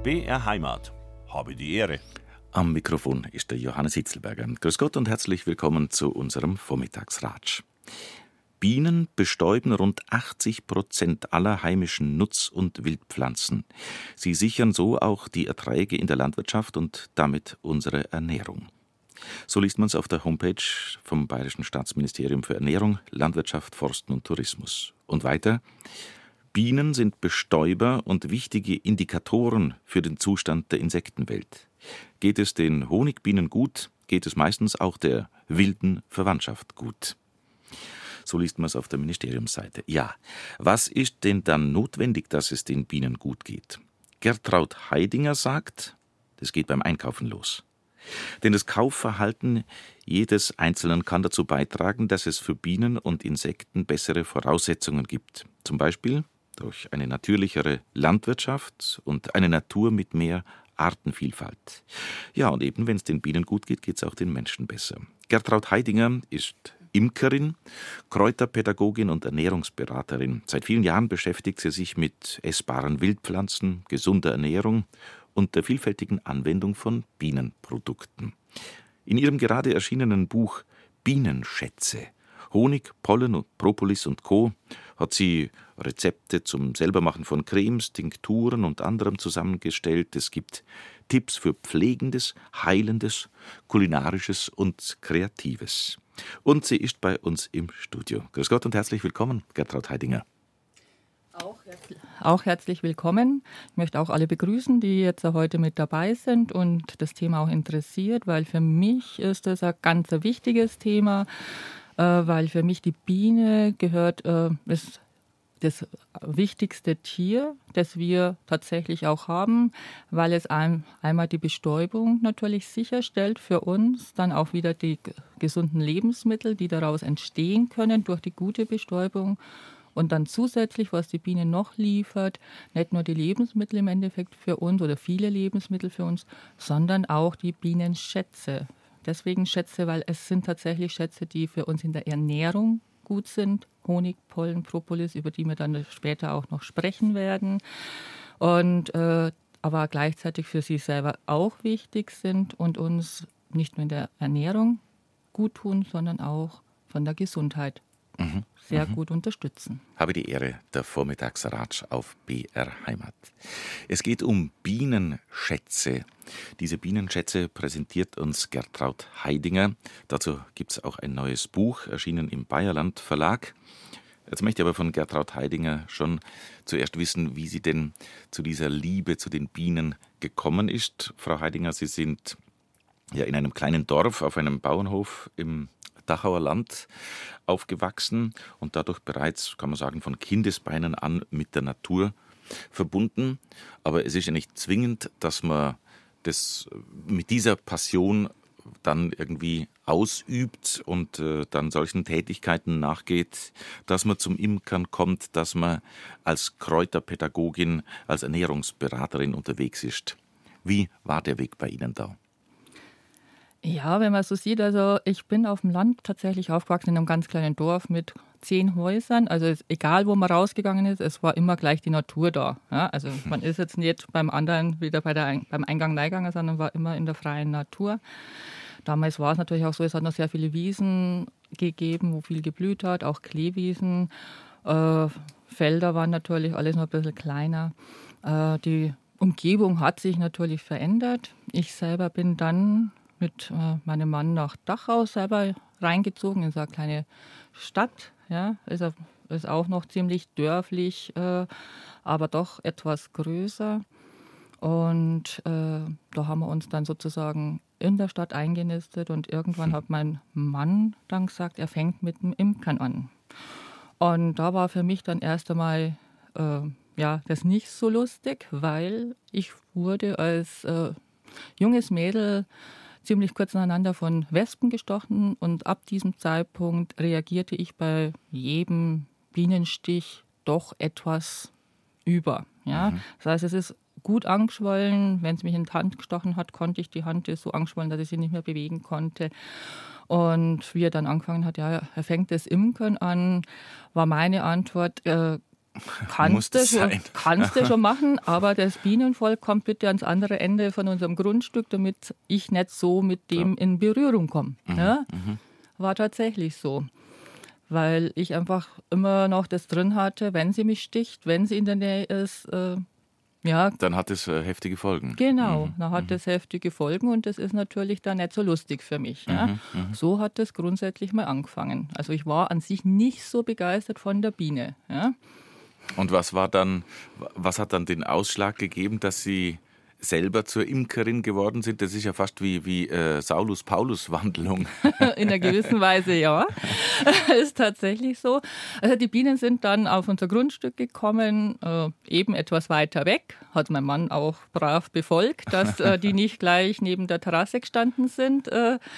BR Heimat. Habe die Ehre. Am Mikrofon ist der Johannes Hitzelberger. Grüß Gott und herzlich willkommen zu unserem Vormittagsratsch. Bienen bestäuben rund 80% aller heimischen Nutz- und Wildpflanzen. Sie sichern so auch die Erträge in der Landwirtschaft und damit unsere Ernährung. So liest man es auf der Homepage vom Bayerischen Staatsministerium für Ernährung, Landwirtschaft, Forsten und Tourismus. Und weiter: Bienen sind Bestäuber und wichtige Indikatoren für den Zustand der Insektenwelt. Geht es den Honigbienen gut, geht es meistens auch der wilden Verwandtschaft gut. So liest man es auf der Ministeriumsseite. Ja, was ist denn dann notwendig, dass es den Bienen gut geht? Gertraud Heidinger sagt, das geht beim Einkaufen los. Denn das Kaufverhalten jedes Einzelnen kann dazu beitragen, dass es für Bienen und Insekten bessere Voraussetzungen gibt. Zum Beispiel durch eine natürlichere Landwirtschaft und eine Natur mit mehr Artenvielfalt. Ja, und eben, wenn es den Bienen gut geht, geht es auch den Menschen besser. Gertraud Heidinger ist Imkerin, Kräuterpädagogin und Ernährungsberaterin. Seit vielen Jahren beschäftigt sie sich mit essbaren Wildpflanzen, gesunder Ernährung und der vielfältigen Anwendung von Bienenprodukten. In ihrem gerade erschienenen Buch Bienenschätze, Honig, Pollen, Propolis und Co. hat sie Rezepte zum Selbermachen von Cremes, Tinkturen und anderem zusammengestellt. Es gibt Tipps für Pflegendes, Heilendes, Kulinarisches und Kreatives. Und sie ist bei uns im Studio. Grüß Gott und herzlich willkommen, Gertraud Heidinger. Auch herzlich willkommen. Ich möchte auch alle begrüßen, die jetzt heute mit dabei sind und das Thema auch interessiert, weil für mich ist das ein ganz wichtiges Thema, weil für mich die Biene gehört, ist das wichtigste Tier, das wir tatsächlich auch haben, weil es einmal die Bestäubung natürlich sicherstellt für uns, dann auch wieder die gesunden Lebensmittel, die daraus entstehen können durch die gute Bestäubung. Und dann zusätzlich, was die Biene noch liefert, nicht nur die Lebensmittel im Endeffekt für uns oder viele Lebensmittel für uns, sondern auch die Bienenschätze. Deswegen Schätze, weil es sind tatsächlich Schätze, die für uns in der Ernährung gut sind. Honig, Pollen, Propolis, über die wir dann später auch noch sprechen werden. Und aber gleichzeitig für sie selber auch wichtig sind und uns nicht nur in der Ernährung gut tun, sondern auch von der Gesundheit sehr gut unterstützen. Habe die Ehre, der Vormittagsratsch auf BR Heimat. Es geht um Bienenschätze. Diese Bienenschätze präsentiert uns Gertraud Heidinger. Dazu gibt es auch ein neues Buch, erschienen im Bayerland Verlag. Jetzt möchte ich aber von Gertraud Heidinger schon zuerst wissen, wie sie denn zu dieser Liebe zu den Bienen gekommen ist. Frau Heidinger, Sie sind ja in einem kleinen Dorf auf einem Bauernhof im Dachauer Land aufgewachsen und dadurch bereits, kann man sagen, von Kindesbeinen an mit der Natur verbunden. Aber es ist ja nicht zwingend, dass man das mit dieser Passion dann irgendwie ausübt und dann solchen Tätigkeiten nachgeht, dass man zum Imkern kommt, dass man als Kräuterpädagogin, als Ernährungsberaterin unterwegs ist. Wie war der Weg bei Ihnen da? Ja, wenn man so sieht, also ich bin auf dem Land tatsächlich aufgewachsen in einem ganz kleinen Dorf mit 10 Häusern. Also egal, wo man rausgegangen ist, es war immer gleich die Natur da. Ja, also man ist jetzt nicht beim anderen wieder beim Eingang reingegangen, sondern war immer in der freien Natur. Damals war es natürlich auch so, es hat noch sehr viele Wiesen gegeben, wo viel geblüht hat, auch Kleewiesen. Felder waren natürlich alles noch ein bisschen kleiner. Die Umgebung hat sich natürlich verändert. Ich selber bin dann mit meinem Mann nach Dachau selber reingezogen in so eine kleine Stadt. Ja, ist auch noch ziemlich dörflich, aber doch etwas größer. Und da haben wir uns dann sozusagen in der Stadt eingenistet und irgendwann hat mein Mann dann gesagt, er fängt mit dem Imkern an. Und da war für mich dann erst einmal das nicht so lustig, weil ich wurde als junges Mädel ziemlich kurz nacheinander von Wespen gestochen und ab diesem Zeitpunkt reagierte ich bei jedem Bienenstich doch etwas über. Ja? Das heißt, es ist gut angeschwollen. Wenn es mich in die Hand gestochen hat, konnte ich die Hand so angeschwollen, dass ich sie nicht mehr bewegen konnte. Und wie er dann angefangen hat, ja, er fängt das Imkern an, war meine Antwort, Kannst du schon machen, aber das Bienenvolk kommt bitte ans andere Ende von unserem Grundstück, damit ich nicht so mit dem in Berührung komme. Ja? War tatsächlich so, weil ich einfach immer noch das drin hatte, wenn sie mich sticht, wenn sie in der Nähe ist, dann hat es heftige Folgen. Genau, dann hat es heftige Folgen und das ist natürlich dann nicht so lustig für mich. Ja. So hat es grundsätzlich mal angefangen. Also ich war an sich nicht so begeistert von der Biene. Ja. Und was hat dann den Ausschlag gegeben, dass Sie selber zur Imkerin geworden sind? Das ist ja fast wie Saulus-Paulus-Wandlung. In einer gewissen Weise, ja. Ist tatsächlich so. Also die Bienen sind dann auf unser Grundstück gekommen, eben etwas weiter weg. Hat mein Mann auch brav befolgt, dass die nicht gleich neben der Terrasse gestanden sind.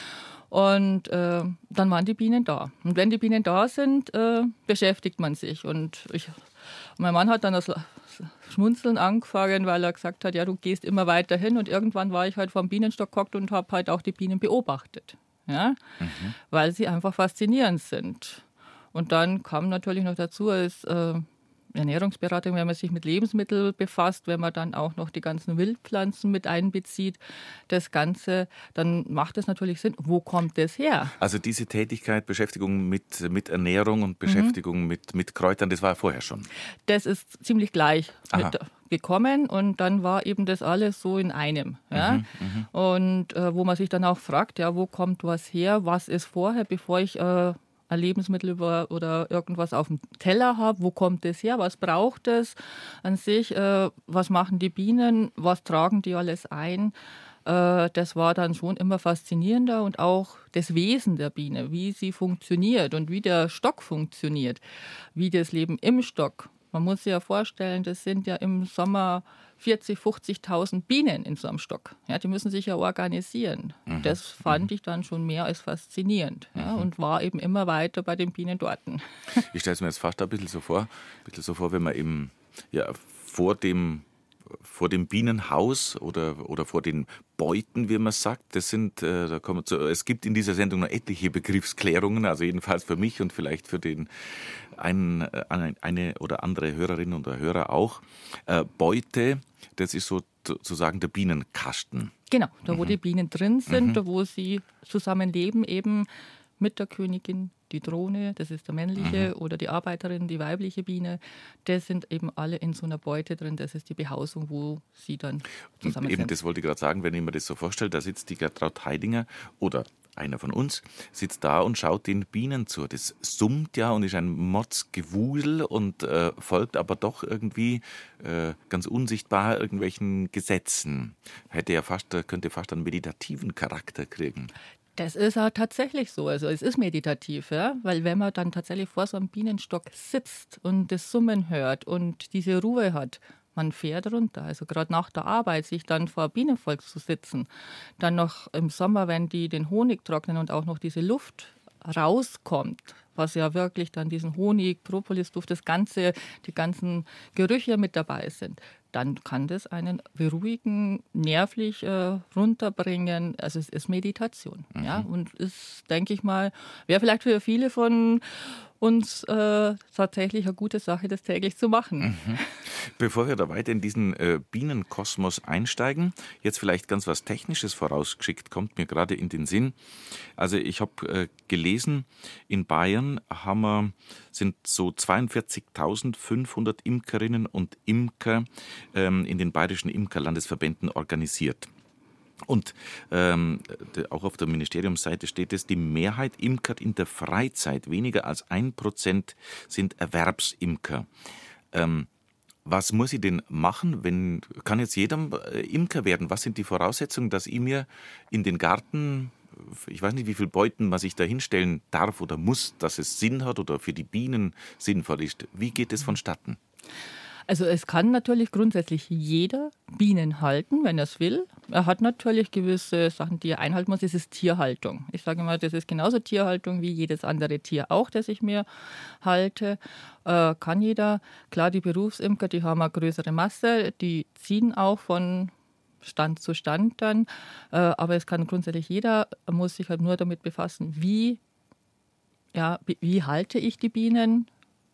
Und dann waren die Bienen da. Und wenn die Bienen da sind, beschäftigt man sich. Und mein Mann hat dann das Schmunzeln angefangen, weil er gesagt hat, ja, du gehst immer weiter hin. Und irgendwann war ich halt vor dem Bienenstock gehockt und habe halt auch die Bienen beobachtet. Ja? Weil sie einfach faszinierend sind. Und dann kam natürlich noch dazu, als Ernährungsberatung, wenn man sich mit Lebensmitteln befasst, wenn man dann auch noch die ganzen Wildpflanzen mit einbezieht, das Ganze, dann macht es natürlich Sinn, wo kommt das her? Also diese Tätigkeit, Beschäftigung mit Ernährung und Beschäftigung mit Kräutern, das war ja vorher schon? Das ist ziemlich gleich gekommen und dann war eben das alles so in einem. Ja? Und wo man sich dann auch fragt, ja, wo kommt was her, was ist vorher, bevor ich ein Lebensmittel oder irgendwas auf dem Teller habe, wo kommt das her, was braucht es an sich, was machen die Bienen, was tragen die alles ein. Das war dann schon immer faszinierender und auch das Wesen der Biene, wie sie funktioniert und wie der Stock funktioniert, wie das Leben im Stock. Man muss sich ja vorstellen, das sind ja im Sommer 40.000, 50.000 Bienen in so einem Stock. Ja, die müssen sich ja organisieren. Das fand ich dann schon mehr als faszinierend und war eben immer weiter bei den Bienen dort. Ich stelle es mir jetzt fast ein bisschen so vor, wenn man eben vor dem Bienenhaus oder vor den Beuten, wie man sagt, das sind, es gibt in dieser Sendung noch etliche Begriffsklärungen, also jedenfalls für mich und vielleicht für den eine oder andere Hörerin oder Hörer auch. Beute, das ist sozusagen der Bienenkasten. Genau, da wo die Bienen drin sind, da wo sie zusammenleben, eben mit der Königin, die Drohne, das ist der männliche, oder die Arbeiterin, die weibliche Biene, das sind eben alle in so einer Beute drin, das ist die Behausung, wo sie dann zusammen sind. Das wollte ich gerade sagen, wenn ich mir das so vorstelle, da sitzt die Gertraud Heidinger oder einer von uns sitzt da und schaut den Bienen zu. Das summt ja und ist ein Mordsgewusel und folgt aber doch irgendwie ganz unsichtbar irgendwelchen Gesetzen. Könnte fast einen meditativen Charakter kriegen. Das ist auch tatsächlich so. Also es ist meditativ, ja? Weil wenn man dann tatsächlich vor so einem Bienenstock sitzt und das Summen hört und diese Ruhe hat, man fährt runter. Also gerade nach der Arbeit, sich dann vor Bienenvolk zu sitzen, dann noch im Sommer, wenn die den Honig trocknen und auch noch diese Luft rauskommt, was ja wirklich dann diesen Honig, Propolisduft, die ganzen Gerüche mit dabei sind, dann kann das einen beruhigen, nervlich runterbringen. Also es ist Meditation. Ja? Und ist, denke ich mal, wäre vielleicht für viele von uns tatsächlich eine gute Sache, das täglich zu machen. Bevor wir da weiter in diesen Bienenkosmos einsteigen, jetzt vielleicht ganz was Technisches vorausgeschickt, kommt mir gerade in den Sinn. Also ich habe gelesen, in Bayern sind so 42.500 Imkerinnen und Imker in den bayerischen Imkerlandesverbänden organisiert. Und auch auf der Ministeriumsseite steht es, die Mehrheit imkert in der Freizeit. Weniger als 1% sind Erwerbsimker. Was muss ich denn machen? Kann jetzt jeder Imker werden? Was sind die Voraussetzungen, dass ich mir in den Garten, ich weiß nicht, wie viele Beuten man sich da hinstellen darf oder muss, dass es Sinn hat oder für die Bienen sinnvoll ist? Wie geht es vonstatten? Also es kann natürlich grundsätzlich jeder Bienen halten, wenn er es will. Er hat natürlich gewisse Sachen, die er einhalten muss. Das ist Tierhaltung. Ich sage mal, das ist genauso Tierhaltung wie jedes andere Tier auch, das ich mir halte. Kann jeder. Klar, die Berufsimker, die haben eine größere Masse, die ziehen auch von Stand zu Stand dann. Aber es kann grundsätzlich jeder, muss sich halt nur damit befassen, wie halte ich die Bienen?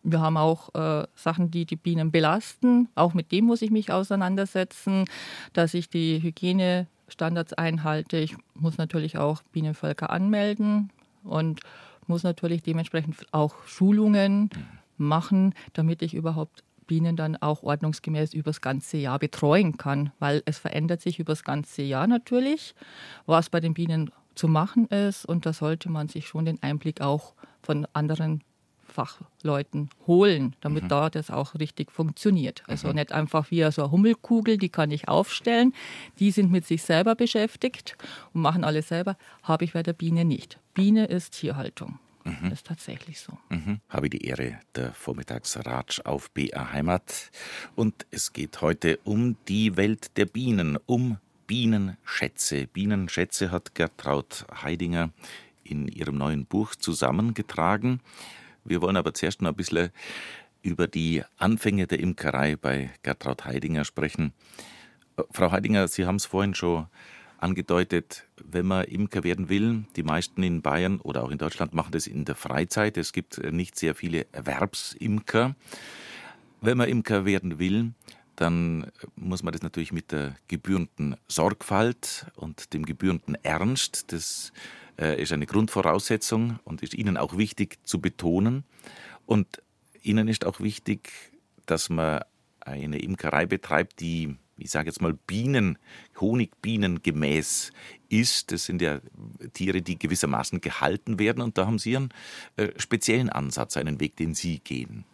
Wir haben auch Sachen, die die Bienen belasten. Auch mit dem muss ich mich auseinandersetzen, dass ich die Hygienestandards einhalte. Ich muss natürlich auch Bienenvölker anmelden und muss natürlich dementsprechend auch Schulungen machen, damit ich überhaupt Bienen dann auch ordnungsgemäß über das ganze Jahr betreuen kann. Weil es verändert sich über das ganze Jahr natürlich, was bei den Bienen zu machen ist. Und da sollte man sich schon den Einblick auch von anderen Fachleuten holen, damit da das auch richtig funktioniert. Also nicht einfach wie so eine Hummelkugel, die kann ich aufstellen. Die sind mit sich selber beschäftigt und machen alles selber. Habe ich bei der Biene nicht. Biene ist Tierhaltung. Das ist tatsächlich so. Habe die Ehre, der Vormittagsratsch auf BR Heimat. Und es geht heute um die Welt der Bienen, um Bienenschätze. Bienenschätze hat Gertraud Heidinger in ihrem neuen Buch zusammengetragen. Wir wollen aber zuerst noch ein bisschen über die Anfänge der Imkerei bei Gertraud Heidinger sprechen. Frau Heidinger, Sie haben es vorhin schon angedeutet, wenn man Imker werden will, die meisten in Bayern oder auch in Deutschland machen das in der Freizeit. Es gibt nicht sehr viele Erwerbsimker. Wenn man Imker werden will, dann muss man das natürlich mit der gebührenden Sorgfalt und dem gebührenden Ernst, das ist eine Grundvoraussetzung und ist Ihnen auch wichtig zu betonen. Und Ihnen ist auch wichtig, dass man eine Imkerei betreibt, die, ich sage jetzt mal, Honigbienen gemäß ist. Das sind ja Tiere, die gewissermaßen gehalten werden. Und da haben Sie einen speziellen Ansatz, einen Weg, den Sie gehen.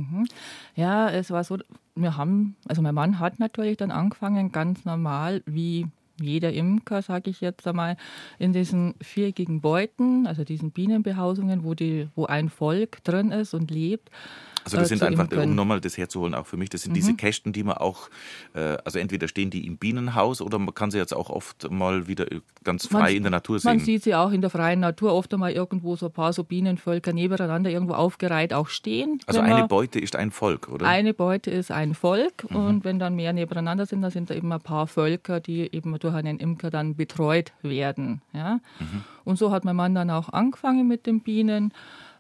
Ja, es war so, mein Mann hat natürlich dann angefangen, ganz normal, wie jeder Imker, sage ich jetzt einmal, in diesen viereckigen Beuten, also diesen Bienenbehausungen, wo ein Volk drin ist und lebt. Also das sind einfach, um nochmal das herzuholen, auch für mich, das sind diese Kästen, die man auch, also entweder stehen die im Bienenhaus oder man kann sie jetzt auch oft mal wieder ganz frei in der Natur sehen. Man sieht sie auch in der freien Natur, oft einmal irgendwo so ein paar so Bienenvölker nebeneinander irgendwo aufgereiht auch stehen. Also eine Beute ist ein Volk, oder? Eine Beute ist ein Volk und wenn dann mehr nebeneinander sind, dann sind da eben ein paar Völker, die eben durch einen Imker dann betreut werden. Ja? Und so hat mein Mann dann auch angefangen mit den Bienen.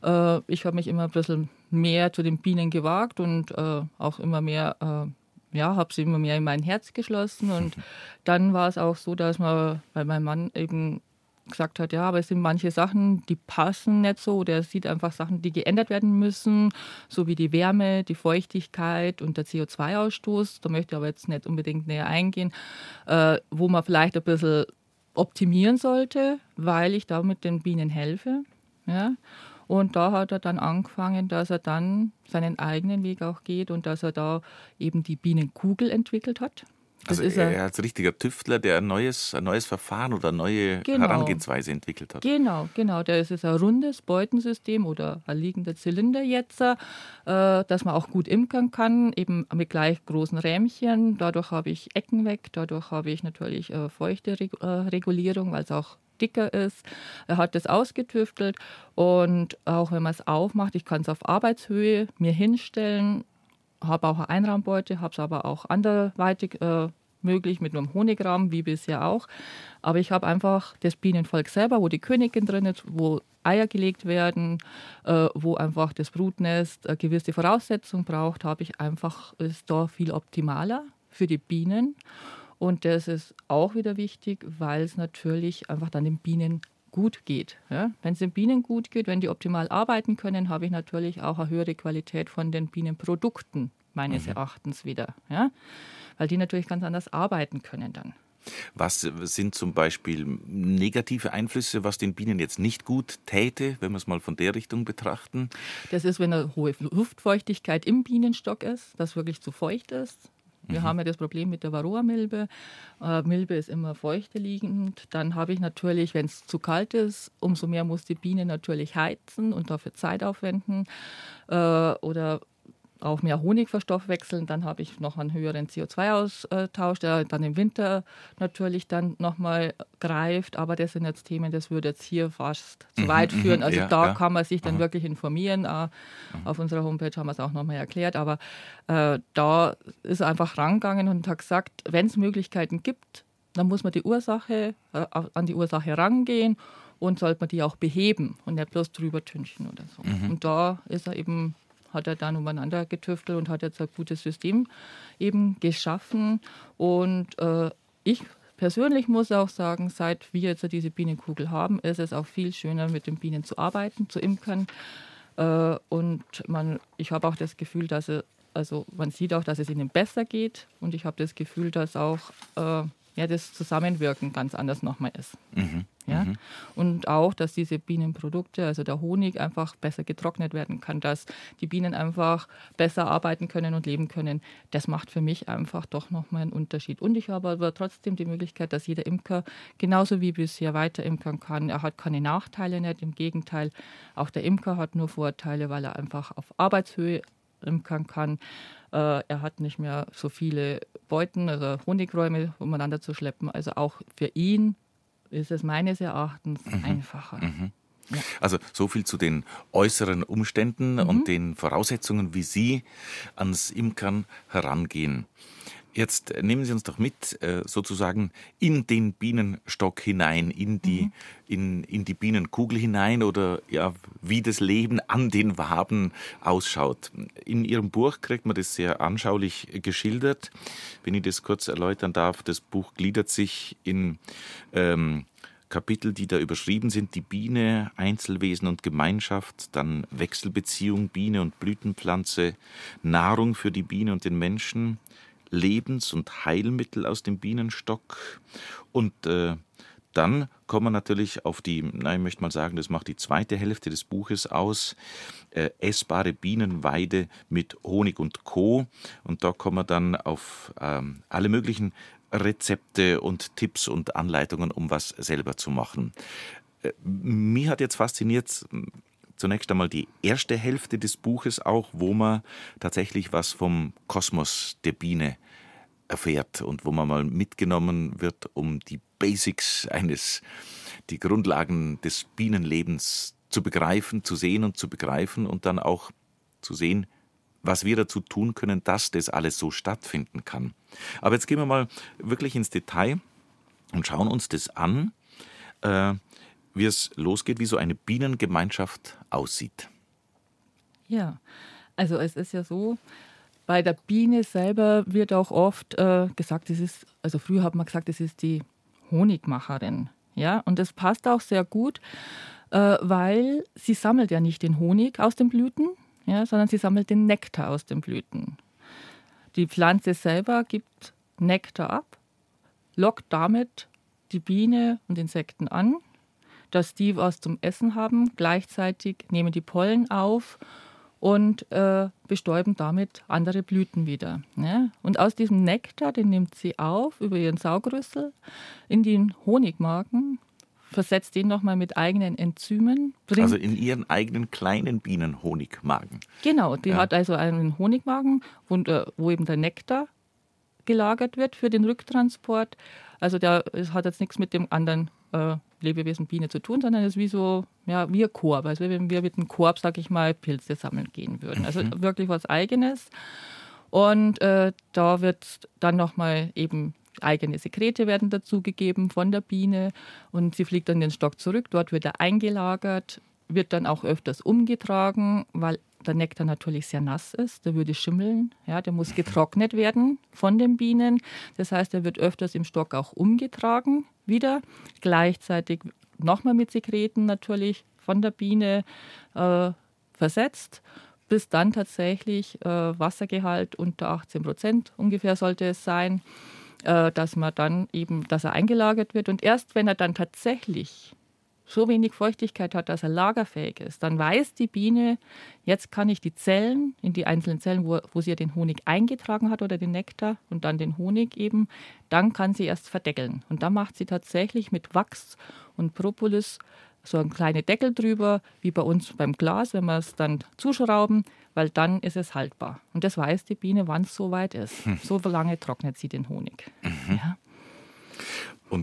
Ich habe mich immer ein bisschen mehr zu den Bienen gewagt und auch immer mehr, habe sie immer mehr in mein Herz geschlossen. Und dann war es auch so, dass weil mein Mann eben gesagt hat, ja, aber es sind manche Sachen, die passen nicht so. Oder er sieht einfach Sachen, die geändert werden müssen, so wie die Wärme, die Feuchtigkeit und der CO2-Ausstoß. Da möchte ich aber jetzt nicht unbedingt näher eingehen, wo man vielleicht ein bisschen optimieren sollte, weil ich da mit den Bienen helfe. Ja. Und da hat er dann angefangen, dass er dann seinen eigenen Weg auch geht und dass er da eben die Bienenkugel entwickelt hat. Das also er als richtiger Tüftler, der ein neues Verfahren oder eine neue Herangehensweise entwickelt hat. Genau. Das ist ein rundes Beutensystem oder ein liegender Zylinder jetzt, dass man auch gut imkern kann, eben mit gleich großen Rähmchen. Dadurch habe ich Ecken weg, dadurch habe ich natürlich feuchte Regulierung, weil es auch dicker ist. Er hat das ausgetüftelt und auch wenn man es aufmacht, ich kann es auf Arbeitshöhe mir hinstellen, habe auch eine Einraumbeute, habe es aber auch anderweitig möglich mit einem Honigrahmen, wie bisher auch. Aber ich habe einfach das Bienenvolk selber, wo die Königin drin ist, wo Eier gelegt werden, wo einfach das Brutnest eine gewisse Voraussetzung braucht, ist da viel optimaler für die Bienen. Und das ist auch wieder wichtig, weil es natürlich einfach dann den Bienen gut geht. Ja? Wenn es den Bienen gut geht, wenn die optimal arbeiten können, habe ich natürlich auch eine höhere Qualität von den Bienenprodukten meines Erachtens wieder. Ja? Weil die natürlich ganz anders arbeiten können dann. Was sind zum Beispiel negative Einflüsse, was den Bienen jetzt nicht gut täte, wenn wir es mal von der Richtung betrachten? Das ist, wenn eine hohe Luftfeuchtigkeit im Bienenstock ist, das wirklich zu feucht ist. Wir haben ja das Problem mit der Varroa-Milbe. Milbe ist immer feuchte liegend. Dann habe ich natürlich, wenn es zu kalt ist, umso mehr muss die Biene natürlich heizen und dafür Zeit aufwenden. Oder auch mehr Honig verstoffwechseln, dann habe ich noch einen höheren CO2-Austausch, der dann im Winter natürlich dann nochmal greift. Aber das sind jetzt Themen, das würde jetzt hier fast zu weit führen. Also kann man sich dann wirklich informieren. Auf unserer Homepage haben wir es auch nochmal erklärt. Aber da ist er einfach rangegangen und hat gesagt, wenn es Möglichkeiten gibt, dann muss man an die Ursache rangehen und sollte man die auch beheben und nicht bloß drüber tünchen oder so. Und da ist er eben hat er dann umeinander getüftelt und hat jetzt ein gutes System eben geschaffen. Und ich persönlich muss auch sagen, seit wir jetzt diese Bienenkugel haben, ist es auch viel schöner, mit den Bienen zu arbeiten, zu imkern. Und ich habe auch das Gefühl, dass man sieht auch, dass es ihnen besser geht. Und ich habe das Gefühl, dass auch das Zusammenwirken ganz anders nochmal ist. Ja? Und auch, dass diese Bienenprodukte, also der Honig, einfach besser getrocknet werden kann, dass die Bienen einfach besser arbeiten können und leben können. Das macht für mich einfach doch nochmal einen Unterschied. Und ich habe aber trotzdem die Möglichkeit, dass jeder Imker genauso wie bisher weiter imkern kann. Er hat keine Nachteile nicht, im Gegenteil, auch der Imker hat nur Vorteile, weil er einfach auf Arbeitshöhe imkern kann. Er hat nicht mehr so viele Beuten, also Honigräume umeinander zu schleppen. Also auch für ihn ist es meines Erachtens einfacher. Ja. Also so viel zu den äußeren Umständen und den Voraussetzungen, wie Sie ans Imkern herangehen. Jetzt nehmen Sie uns doch mit, sozusagen in den Bienenstock hinein, in die Bienenkugel hinein oder ja, wie das Leben an den Waben ausschaut. In Ihrem Buch kriegt man das sehr anschaulich geschildert. Wenn ich das kurz erläutern darf, das Buch gliedert sich in Kapitel, die da überschrieben sind: die Biene, Einzelwesen und Gemeinschaft, dann Wechselbeziehung, Biene und Blütenpflanze, Nahrung für die Biene und den Menschen, Lebens- und Heilmittel aus dem Bienenstock. Und dann kommen wir natürlich auf die, ich möchte mal sagen, das macht die zweite Hälfte des Buches aus, essbare Bienenweide mit Honig und Co. Und da kommen wir dann auf alle möglichen Rezepte und Tipps und Anleitungen, um was selber zu machen. Mich hat jetzt fasziniert zunächst einmal die erste Hälfte des Buches auch, wo man tatsächlich was vom Kosmos der Biene erfährt und wo man mal mitgenommen wird, um die Basics die Grundlagen des Bienenlebens zu begreifen, zu sehen und zu begreifen und dann auch zu sehen, was wir dazu tun können, dass das alles so stattfinden kann. Aber jetzt gehen wir mal wirklich ins Detail und schauen uns das an, wie es losgeht, wie so eine Bienengemeinschaft aussieht. Ja, also es ist ja so, bei der Biene selber wird auch oft gesagt, früher hat man gesagt, das ist die Honigmacherin. Ja, und das passt auch sehr gut, weil sie sammelt ja nicht den Honig aus den Blüten, ja, sondern sie sammelt den Nektar aus den Blüten. Die Pflanze selber gibt Nektar ab, lockt damit die Biene und Insekten an, dass die was zum Essen haben. Gleichzeitig nehmen die Pollen auf und bestäuben damit andere Blüten wieder. Ja? Und aus diesem Nektar, den nimmt sie auf über ihren Saugrüssel in den Honigmagen, versetzt den nochmal mit eigenen Enzymen. Also in ihren eigenen kleinen Bienenhonigmagen. Genau, die hat also einen Honigmagen, wo eben der Nektar gelagert wird für den Rücktransport. Also das hat jetzt nichts mit dem anderen Lebewesen Biene zu tun, sondern es ist wie so, ja, wie ein Korb. Also wenn wir mit einem Korb, sag ich mal, Pilze sammeln gehen würden. Also wirklich was Eigenes. Und da wird dann nochmal eben eigene Sekrete werden dazugegeben von der Biene und sie fliegt dann in den Stock zurück. Dort wird er eingelagert, wird dann auch öfters umgetragen, weil der Nektar natürlich sehr nass ist, der würde schimmeln, ja, der muss getrocknet werden von den Bienen. Das heißt, er wird öfters im Stock auch umgetragen wieder, gleichzeitig nochmal mit Sekreten natürlich von der Biene versetzt, bis dann tatsächlich Wassergehalt unter 18% ungefähr sollte es sein, dass er eingelagert wird. Und erst wenn er dann tatsächlich so wenig Feuchtigkeit hat, dass er lagerfähig ist, dann weiß die Biene, jetzt kann ich die Zellen, in die einzelnen Zellen, wo sie ja den Honig eingetragen hat oder den Nektar und dann den Honig eben, dann kann sie erst verdeckeln. Und da macht sie tatsächlich mit Wachs und Propolis so einen kleinen Deckel drüber, wie bei uns beim Glas, wenn wir es dann zuschrauben, weil dann ist es haltbar. Und das weiß die Biene, wann es soweit ist. So lange trocknet sie den Honig. Ja. Und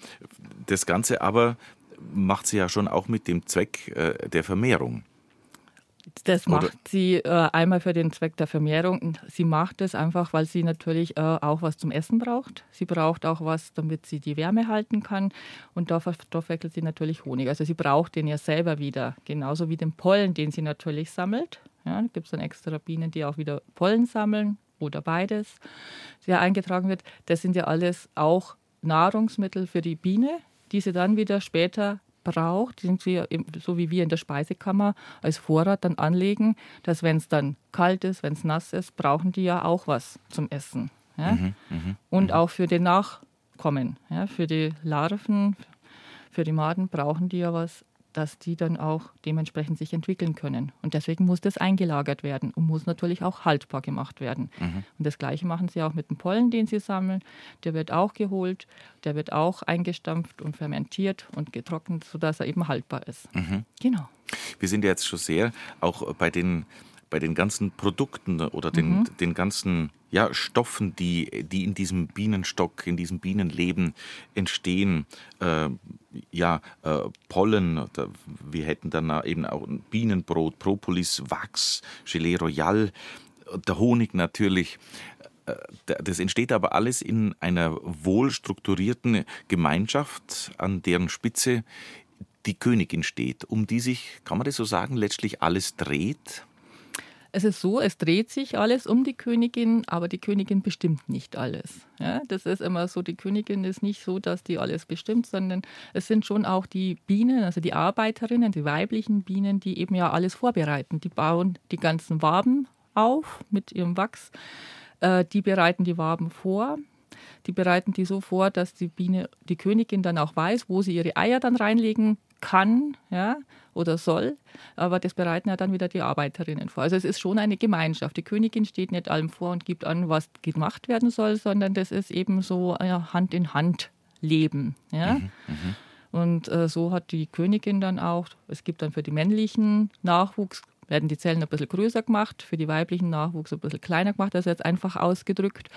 das Ganze aber macht sie ja schon auch mit dem Zweck der Vermehrung. Das macht sie einmal für den Zweck der Vermehrung. Sie macht es einfach, weil sie natürlich auch was zum Essen braucht. Sie braucht auch was, damit sie die Wärme halten kann. Und da verstoffwechselt sie natürlich Honig. Also sie braucht den ja selber wieder, genauso wie den Pollen, den sie natürlich sammelt. Ja, da gibt es dann extra Bienen, die auch wieder Pollen sammeln oder beides, der eingetragen wird. Das sind ja alles auch Nahrungsmittel für die Biene, die sie dann wieder später braucht, die sind sie so wie wir in der Speisekammer als Vorrat dann anlegen, dass wenn es dann kalt ist, wenn es nass ist, brauchen die ja auch was zum Essen. Ja? Und auch für den Nachkommen, ja? Für die Larven, für die Maden brauchen die ja was, dass die dann auch dementsprechend sich entwickeln können. Und deswegen muss das eingelagert werden und muss natürlich auch haltbar gemacht werden. Und das Gleiche machen sie auch mit dem Pollen, den sie sammeln. Der wird auch geholt, der wird auch eingestampft und fermentiert und getrocknet, sodass er eben haltbar ist. Genau. Wir sind ja jetzt schon sehr auch bei den ganzen Produkten oder den ganzen Stoffen, die in diesem Bienenstock, in diesem Bienenleben entstehen. Pollen, wir hätten dann eben auch ein Bienenbrot, Propolis, Wachs, Gelee Royal, der Honig natürlich. Das entsteht aber alles in einer wohlstrukturierten Gemeinschaft, an deren Spitze die Königin steht, um die sich, kann man das so sagen, letztlich alles dreht? Es ist so, es dreht sich alles um die Königin, aber die Königin bestimmt nicht alles. Ja, das ist immer so, die Königin ist nicht so, dass die alles bestimmt, sondern es sind schon auch die Bienen, also die Arbeiterinnen, die weiblichen Bienen, die eben ja alles vorbereiten. Die bauen die ganzen Waben auf mit ihrem Wachs, die bereiten die Waben vor. Die bereiten die so vor, dass die Biene, die Königin dann auch weiß, wo sie ihre Eier dann reinlegen kann, ja, oder soll, aber das bereiten ja dann wieder die Arbeiterinnen vor. Also es ist schon eine Gemeinschaft. Die Königin steht nicht allem vor und gibt an, was gemacht werden soll, sondern das ist eben so Hand in Hand Leben. Ja? Und so hat die Königin dann auch, es gibt dann für die männlichen Nachwuchs, werden die Zellen ein bisschen größer gemacht, für die weiblichen Nachwuchs ein bisschen kleiner gemacht, also jetzt einfach ausgedrückt.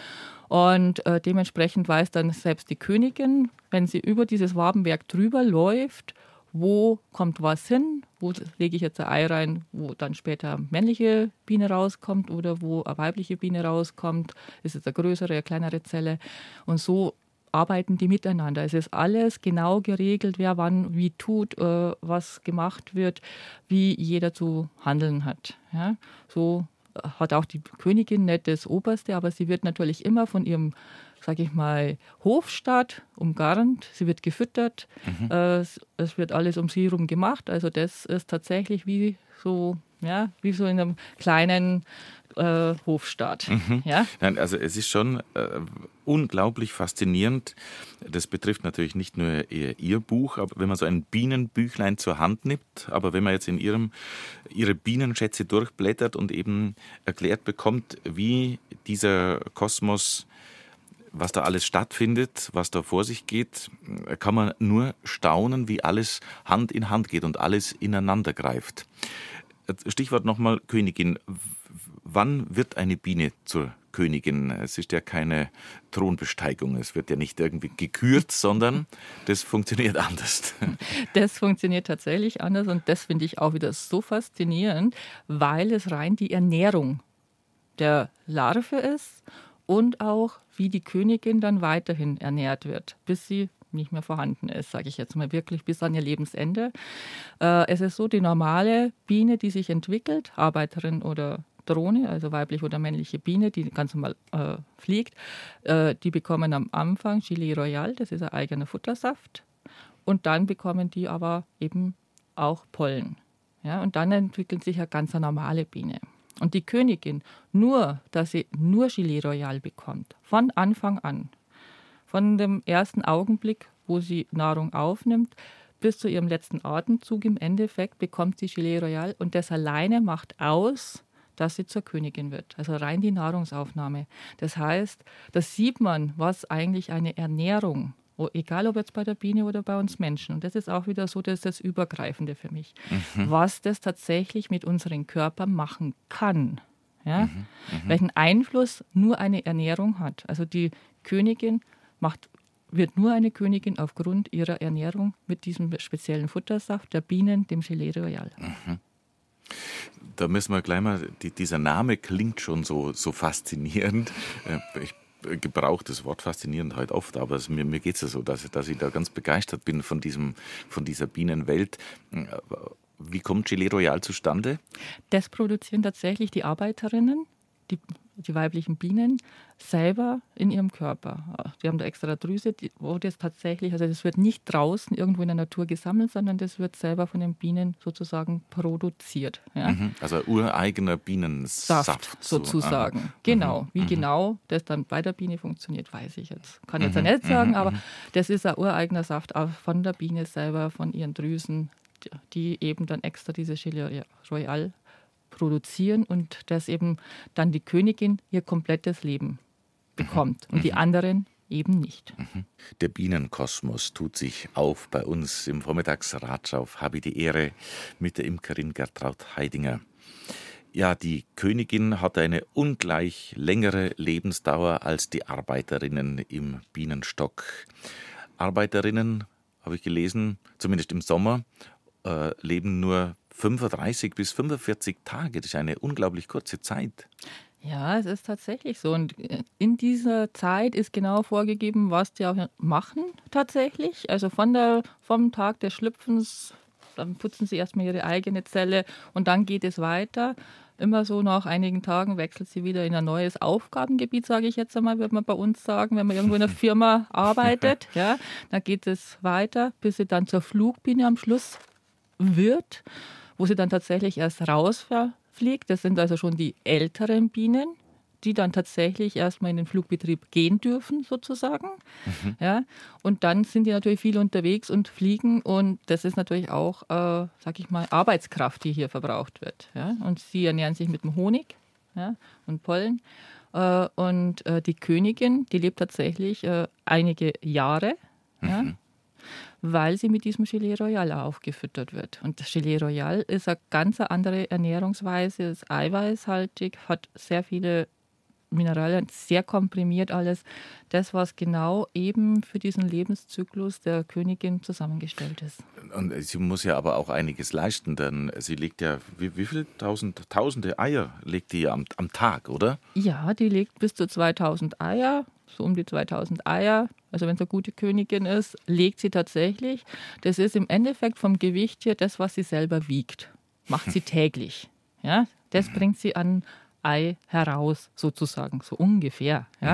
Und dementsprechend weiß dann selbst die Königin, wenn sie über dieses Wabenwerk drüber läuft, wo kommt was hin, wo lege ich jetzt ein Ei rein, wo dann später eine männliche Biene rauskommt oder wo eine weibliche Biene rauskommt, ist es eine größere, eine kleinere Zelle. Und so arbeiten die miteinander. Es ist alles genau geregelt, wer wann wie tut, was gemacht wird, wie jeder zu handeln hat. Ja? So hat auch die Königin nicht das Oberste, aber sie wird natürlich immer von ihrem, sage ich mal, Hofstaat umgarnt. Sie wird gefüttert. Es wird alles um sie herum gemacht. Also das ist tatsächlich wie so in einem kleinen Hofstaat. Ja? Nein, also es ist schon unglaublich faszinierend. Das betrifft natürlich nicht nur Ihr Buch, aber wenn man so ein Bienenbüchlein zur Hand nimmt, aber wenn man jetzt in Ihre Bienenschätze durchblättert und eben erklärt bekommt, wie dieser Kosmos, was da alles stattfindet, was da vor sich geht, kann man nur staunen, wie alles Hand in Hand geht und alles ineinander greift. Stichwort nochmal Königin. Wann wird eine Biene zur Königin? Es ist ja keine Thronbesteigung, es wird ja nicht irgendwie gekürt, sondern das funktioniert anders. Das funktioniert tatsächlich anders und das finde ich auch wieder so faszinierend, weil es rein die Ernährung der Larve ist und auch wie die Königin dann weiterhin ernährt wird, bis sie nicht mehr vorhanden ist, sage ich jetzt mal wirklich, bis an ihr Lebensende. Es ist so, die normale Biene, die sich entwickelt, Arbeiterin oder Drohne, also weibliche oder männliche Biene, die ganz normal fliegt, die bekommen am Anfang Gelee Royal, das ist ein eigener Futtersaft. Und dann bekommen die aber eben auch Pollen. Ja, und dann entwickelt sich eine ganz normale Biene. Und die Königin, dass sie nur Gelee Royal bekommt, von Anfang an, von dem ersten Augenblick, wo sie Nahrung aufnimmt, bis zu ihrem letzten Atemzug im Endeffekt bekommt sie Gelee Royal und das alleine macht aus, dass sie zur Königin wird. Also rein die Nahrungsaufnahme. Das heißt, da sieht man, was eigentlich eine Ernährung, egal ob jetzt bei der Biene oder bei uns Menschen, und das ist auch wieder so, das ist das Übergreifende für mich, was das tatsächlich mit unserem Körper machen kann. Ja? Welchen Einfluss nur eine Ernährung hat. Also die Königin wird nur eine Königin aufgrund ihrer Ernährung mit diesem speziellen Futtersaft der Bienen, dem Gelee Royal. Da müssen wir gleich mal, dieser Name klingt schon so faszinierend. Ich gebrauche das Wort faszinierend heute oft, aber mir geht es ja so, dass ich da ganz begeistert bin von dieser Bienenwelt. wie kommt Gelee Royal zustande? Das produzieren tatsächlich die Arbeiterinnen, die weiblichen Bienen, selber in ihrem Körper. Die haben da extra eine Drüse, wo das tatsächlich, also das wird nicht draußen irgendwo in der Natur gesammelt, sondern das wird selber von den Bienen sozusagen produziert. Ja? Also ureigener Bienensaft. Sozusagen. So. Genau. Wie genau das dann bei der Biene funktioniert, weiß ich jetzt. Kann jetzt ja nicht sagen, aber das ist ein ureigener Saft auch von der Biene selber, von ihren Drüsen, die eben dann extra diese Gelee Royal produzieren und dass eben dann die Königin ihr komplettes Leben bekommt und die anderen eben nicht. Der Bienenkosmos tut sich auf bei uns im Vormittagsratsch auf Habe die Ehre mit der Imkerin Gertraud Heidinger. Ja, die Königin hat eine ungleich längere Lebensdauer als die Arbeiterinnen im Bienenstock. Arbeiterinnen, habe ich gelesen, zumindest im Sommer, leben nur 35 bis 45 Tage. Das ist eine unglaublich kurze Zeit. Ja, es ist tatsächlich so. Und in dieser Zeit ist genau vorgegeben, was die auch machen tatsächlich. Also vom Tag des Schlüpfens, dann putzen sie erstmal ihre eigene Zelle und dann geht es weiter. Immer so nach einigen Tagen wechselt sie wieder in ein neues Aufgabengebiet, sage ich jetzt einmal, würde man bei uns sagen, wenn man irgendwo in einer Firma arbeitet. Ja, dann geht es weiter, bis sie dann zur Flugbiene am Schluss wird, wo sie dann tatsächlich erst rausfliegt. Das sind also schon die älteren Bienen, die dann tatsächlich erstmal in den Flugbetrieb gehen dürfen, sozusagen. Ja, und dann sind die natürlich viel unterwegs und fliegen und das ist natürlich auch, sag ich mal, Arbeitskraft, die hier verbraucht wird. Ja? Und sie ernähren sich mit dem Honig, ja, und Pollen. Und die Königin, die lebt tatsächlich einige Jahre, ja, weil sie mit diesem Gelee Royal aufgefüttert wird. Und das Gelee Royal ist eine ganz andere Ernährungsweise, ist eiweißhaltig, hat sehr viele Mineralien, sehr komprimiert alles. Das, was genau eben für diesen Lebenszyklus der Königin zusammengestellt ist. Und sie muss ja aber auch einiges leisten, denn sie legt ja, wie viele tausende Eier legt die am Tag, oder? Ja, die legt bis zu 2000 Eier, so um die 2000 Eier. Also wenn es eine gute Königin ist, legt sie tatsächlich. Das ist im Endeffekt vom Gewicht her das, was sie selber wiegt. Macht sie täglich. Ja, das bringt sie an Ei heraus, sozusagen, so ungefähr. Ja.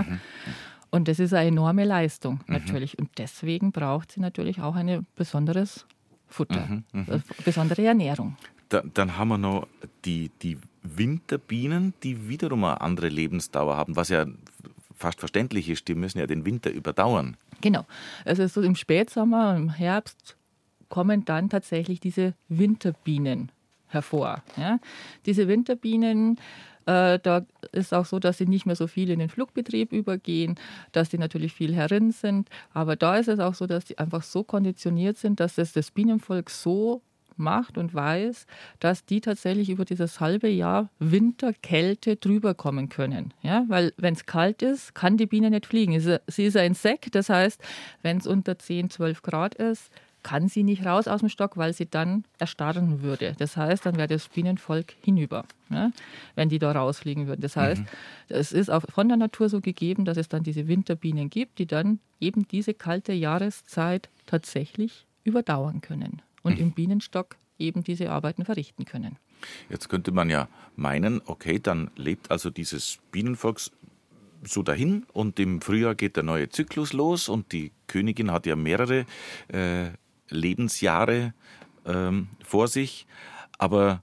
Und das ist eine enorme Leistung natürlich. Und deswegen braucht sie natürlich auch ein besonderes Futter, besondere Ernährung. Dann haben wir noch die Winterbienen, die wiederum eine andere Lebensdauer haben, was ja fast verständlich ist, die müssen ja den Winter überdauern. Genau. Also so im Spätsommer, im Herbst kommen dann tatsächlich diese Winterbienen hervor. Ja. Diese Winterbienen, da ist auch so, dass sie nicht mehr so viel in den Flugbetrieb übergehen, dass die natürlich viel herin sind. Aber da ist es auch so, dass die einfach so konditioniert sind, dass es das Bienenvolk so macht und weiß, dass die tatsächlich über dieses halbe Jahr Winterkälte drüber kommen können. Ja, weil wenn es kalt ist, kann die Biene nicht fliegen. Sie ist ein Insekt, das heißt, wenn es unter 10, 12 Grad ist, kann sie nicht raus aus dem Stock, weil sie dann erstarren würde. Das heißt, dann wäre das Bienenvolk hinüber, ja, wenn die da rausfliegen würden. Das heißt, es ist auch von der Natur so gegeben, dass es dann diese Winterbienen gibt, die dann eben diese kalte Jahreszeit tatsächlich überdauern können und im Bienenstock eben diese Arbeiten verrichten können. Jetzt könnte man ja meinen, okay, dann lebt also dieses Bienenvolk so dahin und im Frühjahr geht der neue Zyklus los und die Königin hat ja mehrere Lebensjahre vor sich, aber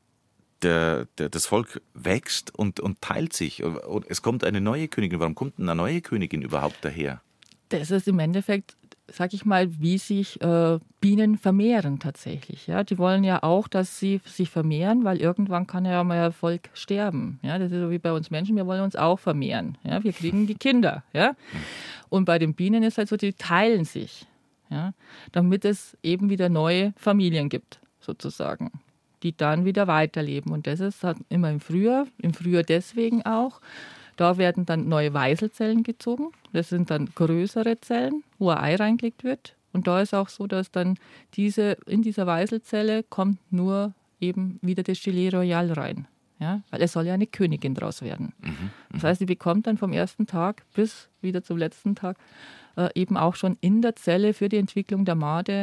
das Volk wächst und teilt sich. Und es kommt eine neue Königin. Warum kommt denn eine neue Königin überhaupt daher? Das ist im Endeffekt, sag ich mal, wie sich Bienen vermehren tatsächlich. Ja? Die wollen ja auch, dass sie sich vermehren, weil irgendwann kann ja mal ein Volk sterben. Ja? Das ist so wie bei uns Menschen, wir wollen uns auch vermehren. Ja? Wir kriegen die Kinder. Ja? Und bei den Bienen ist halt so, die teilen sich. Ja, damit es eben wieder neue Familien gibt, sozusagen, die dann wieder weiterleben. Und das ist halt immer im Frühjahr deswegen auch. Da werden dann neue Weißelzellen gezogen. Das sind dann größere Zellen, wo ein Ei reingelegt wird. Und da ist auch so, dass dann in dieser Weißelzelle kommt nur eben wieder das Gelee Royal rein. Ja, weil es soll ja eine Königin draus werden. Das heißt, sie bekommt dann vom ersten Tag bis wieder zum letzten Tag eben auch schon in der Zelle für die Entwicklung der Made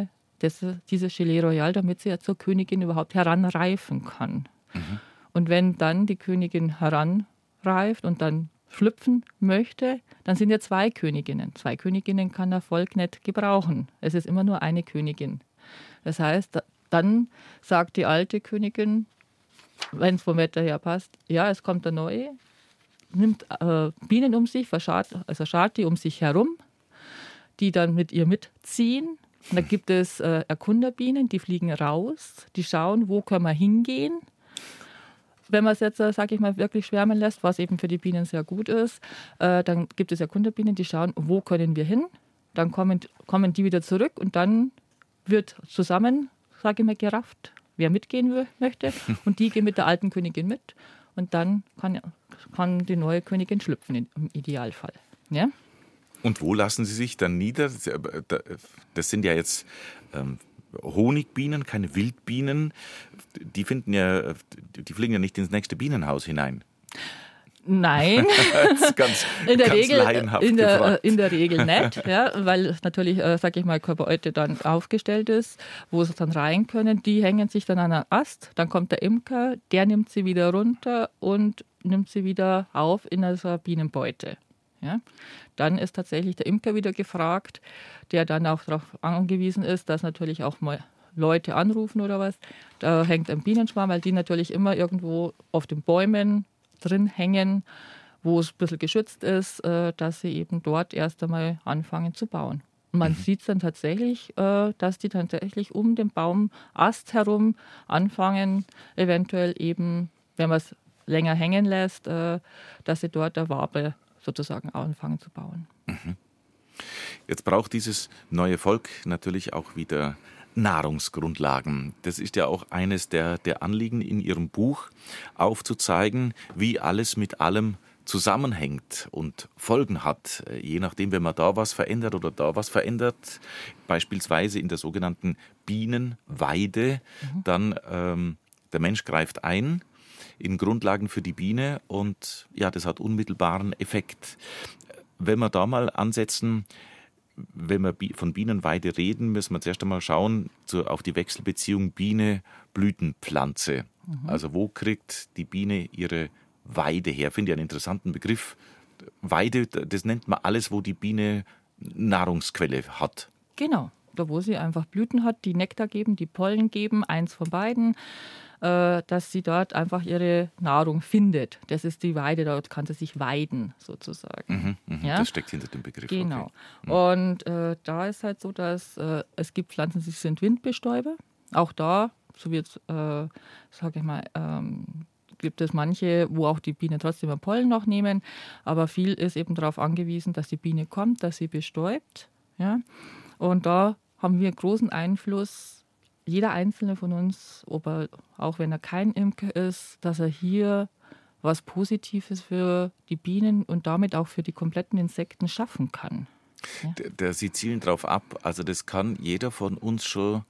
dieses Gelée Royal, damit sie ja zur Königin überhaupt heranreifen kann. Und wenn dann die Königin heranreift und dann schlüpfen möchte, dann sind ja 2 Königinnen. 2 Königinnen kann das Volk nicht gebrauchen. Es ist immer nur eine Königin. Das heißt, dann sagt die alte Königin, wenn es vom Wetter her passt, ja, es kommt eine neue, nimmt Bienen um sich, schart die um sich herum, die dann mit ihr mitziehen. Und da gibt es Erkunderbienen, die fliegen raus, die schauen, wo können wir hingehen. Wenn man es jetzt, sage ich mal, wirklich schwärmen lässt, was eben für die Bienen sehr gut ist, dann gibt es Erkunderbienen, die schauen, wo können wir hin. Dann kommen die wieder zurück und dann wird zusammen, sage ich mal, gerafft, wer mitgehen möchte. Und die gehen mit der alten Königin mit. Und dann kann die neue Königin schlüpfen im Idealfall. Ja? Und wo lassen sie sich dann nieder? Das sind ja jetzt Honigbienen, keine Wildbienen. Die fliegen ja nicht ins nächste Bienenhaus hinein. Nein, ganz in der Regel nicht, ja, weil natürlich, sage ich mal, Körperbeute dann aufgestellt ist, wo sie dann rein können. Die hängen sich dann an einen Ast, dann kommt der Imker, der nimmt sie wieder runter und nimmt sie wieder auf in eine Bienenbeute. Ja. Dann ist tatsächlich der Imker wieder gefragt, der dann auch darauf angewiesen ist, dass natürlich auch mal Leute anrufen oder was. Da hängt ein Bienenschwarm, weil die natürlich immer irgendwo auf den Bäumen drin hängen, wo es ein bisschen geschützt ist, dass sie eben dort erst einmal anfangen zu bauen. Und man sieht dann tatsächlich, dass die tatsächlich um den Baumast herum anfangen, eventuell eben, wenn man es länger hängen lässt, dass sie dort eine Wabe sozusagen anfangen zu bauen. Jetzt braucht dieses neue Volk natürlich auch wieder Nahrungsgrundlagen. Das ist ja auch eines der Anliegen in Ihrem Buch, aufzuzeigen, wie alles mit allem zusammenhängt und Folgen hat. Je nachdem, wenn man da was verändert oder da was verändert, beispielsweise in der sogenannten Bienenweide, dann der Mensch greift ein in Grundlagen für die Biene und ja, das hat unmittelbaren Effekt. Wenn wir da mal ansetzen, wenn wir von Bienenweide reden, müssen wir zuerst einmal schauen auf die Wechselbeziehung Biene-Blütenpflanze. Also wo kriegt die Biene ihre Weide her? Finde ich einen interessanten Begriff. Weide, das nennt man alles, wo die Biene Nahrungsquelle hat. Genau, da wo sie einfach Blüten hat, die Nektar geben, die Pollen geben, eins von beiden, dass sie dort einfach ihre Nahrung findet. Das ist die Weide, dort kann sie sich weiden sozusagen. Ja? Das steckt hinter dem Begriff. Genau. Okay. Und da ist halt so, dass es gibt Pflanzen, die sind Windbestäuber. Auch da, so wie jetzt, sage ich mal, gibt es manche, wo auch die Bienen trotzdem einen Pollen noch nehmen. Aber viel ist eben darauf angewiesen, dass die Biene kommt, dass sie bestäubt. Ja? Und da haben wir großen Einfluss, jeder Einzelne von uns, auch wenn er kein Imker ist, dass er hier was Positives für die Bienen und damit auch für die kompletten Insekten schaffen kann. Ja? Sie zielen darauf ab, also das kann jeder von uns schon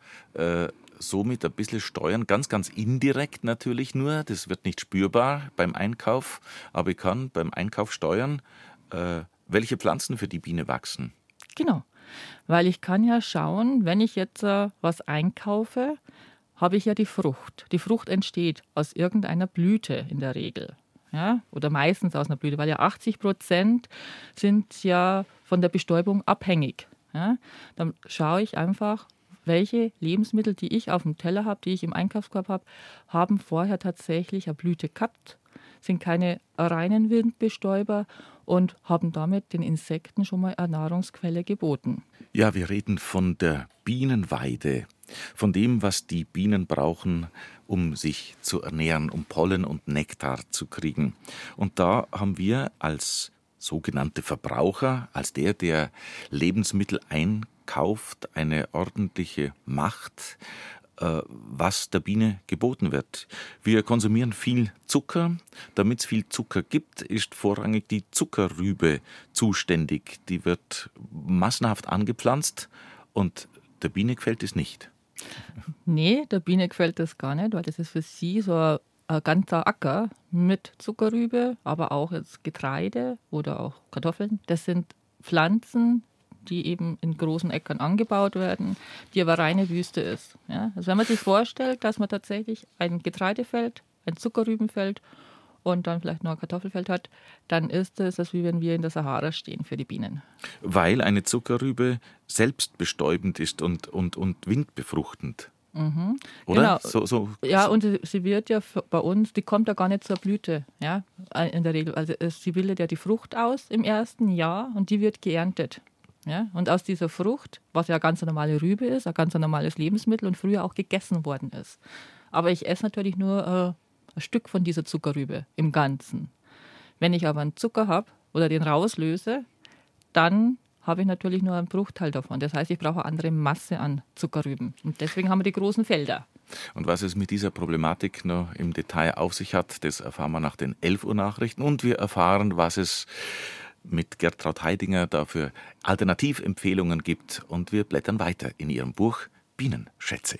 somit ein bisschen steuern, ganz, ganz indirekt natürlich nur, das wird nicht spürbar beim Einkauf, aber ich kann beim Einkauf steuern, welche Pflanzen für die Biene wachsen. Genau. Weil ich kann ja schauen, wenn ich jetzt was einkaufe, habe ich ja die Frucht. Die Frucht entsteht aus irgendeiner Blüte in der Regel. Ja? Oder meistens aus einer Blüte, weil ja 80% sind ja von der Bestäubung abhängig. Ja? Dann schaue ich einfach, welche Lebensmittel, die ich auf dem Teller habe, die ich im Einkaufskorb habe, haben vorher tatsächlich eine Blüte gehabt, sind keine reinen Windbestäuber und haben damit den Insekten schon mal eine Nahrungsquelle geboten. Ja, wir reden von der Bienenweide, von dem, was die Bienen brauchen, um sich zu ernähren, um Pollen und Nektar zu kriegen. Und da haben wir als sogenannte Verbraucher, als der Lebensmittel einkauft, eine ordentliche Macht, was der Biene geboten wird. Wir konsumieren viel Zucker. Damit es viel Zucker gibt, ist vorrangig die Zuckerrübe zuständig. Die wird massenhaft angepflanzt und der Biene gefällt es nicht. Nee, der Biene gefällt das gar nicht, weil das ist für sie so ein ganzer Acker mit Zuckerrübe, aber auch jetzt Getreide oder auch Kartoffeln. Das sind Pflanzen, die eben in großen Äckern angebaut werden, die aber reine Wüste ist. Ja? Also wenn man sich vorstellt, dass man tatsächlich ein Getreidefeld, ein Zuckerrübenfeld und dann vielleicht noch ein Kartoffelfeld hat, dann ist es, als wie wenn wir in der Sahara stehen für die Bienen. Weil eine Zuckerrübe selbstbestäubend ist und windbefruchtend. Oder? Genau. So. Ja, und sie wird ja bei uns, die kommt ja gar nicht zur Blüte, ja, in der Regel. Also sie bildet ja die Frucht aus im ersten Jahr und die wird geerntet. Ja? Und aus dieser Frucht, was ja eine ganz normale Rübe ist, ein ganz normales Lebensmittel und früher auch gegessen worden ist. Aber ich esse natürlich nur ein Stück von dieser Zuckerrübe im Ganzen. Wenn ich aber einen Zucker habe oder den rauslöse, dann habe ich natürlich nur einen Bruchteil davon. Das heißt, ich brauche eine andere Masse an Zuckerrüben. Und deswegen haben wir die großen Felder. Und was es mit dieser Problematik noch im Detail auf sich hat, das erfahren wir nach den 11 Uhr Nachrichten. Und wir erfahren, was es mit Gertraud Heidinger da für Alternativempfehlungen gibt. Und wir blättern weiter in ihrem Buch Bienenschätze.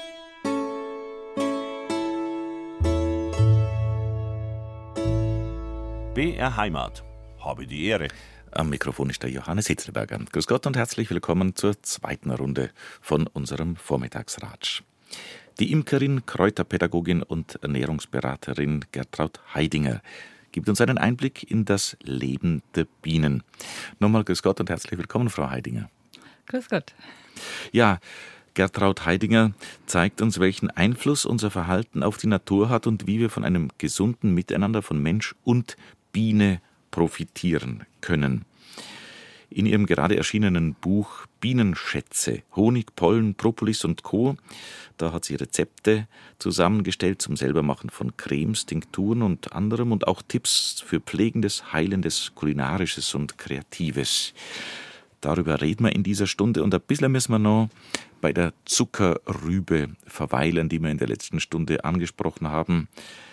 BR Heimat. Habe die Ehre. Am Mikrofon ist der Johannes Hitzelberger. Grüß Gott und herzlich willkommen zur zweiten Runde von unserem Vormittagsratsch. Die Imkerin, Kräuterpädagogin und Ernährungsberaterin Gertraud Heidinger gibt uns einen Einblick in das Leben der Bienen. Nochmal grüß Gott und herzlich willkommen, Frau Heidinger. Grüß Gott. Ja, Gertraud Heidinger zeigt uns, welchen Einfluss unser Verhalten auf die Natur hat und wie wir von einem gesunden Miteinander von Mensch und Biene profitieren können. In ihrem gerade erschienenen Buch Bienenschätze, Honig, Pollen, Propolis und Co., da hat sie Rezepte zusammengestellt zum Selbermachen von Cremes, Tinkturen und anderem und auch Tipps für Pflegendes, Heilendes, Kulinarisches und Kreatives. Darüber reden wir in dieser Stunde und ein bisschen müssen wir noch bei der Zuckerrübe verweilen, die wir in der letzten Stunde angesprochen haben.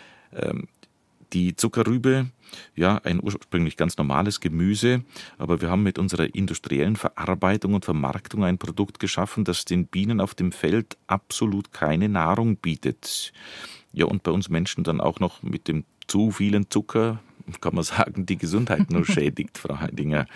Die Zuckerrübe, ja, ein ursprünglich ganz normales Gemüse, aber wir haben mit unserer industriellen Verarbeitung und Vermarktung ein Produkt geschaffen, das den Bienen auf dem Feld absolut keine Nahrung bietet. Ja, und bei uns Menschen dann auch noch mit dem zu vielen Zucker, kann man sagen, die Gesundheit nur schädigt, Frau Heidinger.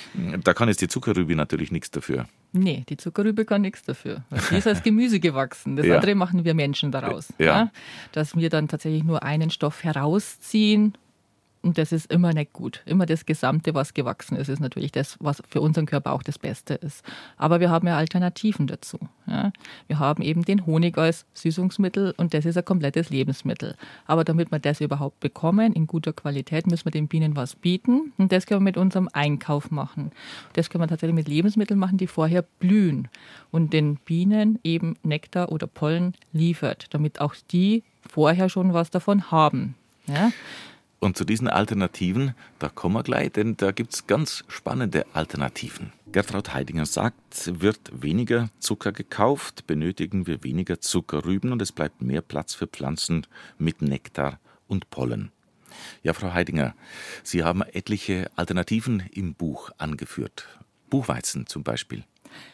Da kann jetzt die Zuckerrübe natürlich nichts dafür. Nee, die Zuckerrübe kann nichts dafür. Die ist als Gemüse gewachsen. Das andere machen wir Menschen daraus. Ja. Dass wir dann tatsächlich nur einen Stoff herausziehen. Und das ist immer nicht gut. Immer das Gesamte, was gewachsen ist, ist natürlich das, was für unseren Körper auch das Beste ist. Aber wir haben ja Alternativen dazu. Ja. Wir haben eben den Honig als Süßungsmittel und das ist ein komplettes Lebensmittel. Aber damit wir das überhaupt bekommen, in guter Qualität, müssen wir den Bienen was bieten. Und das können wir mit unserem Einkauf machen. Das können wir tatsächlich mit Lebensmitteln machen, die vorher blühen und den Bienen eben Nektar oder Pollen liefert, damit auch die vorher schon was davon haben. Ja. Und zu diesen Alternativen, da kommen wir gleich, denn da gibt es ganz spannende Alternativen. Gertraud Heidinger sagt, wird weniger Zucker gekauft, benötigen wir weniger Zuckerrüben und es bleibt mehr Platz für Pflanzen mit Nektar und Pollen. Ja, Frau Heidinger, Sie haben etliche Alternativen im Buch angeführt. Buchweizen zum Beispiel.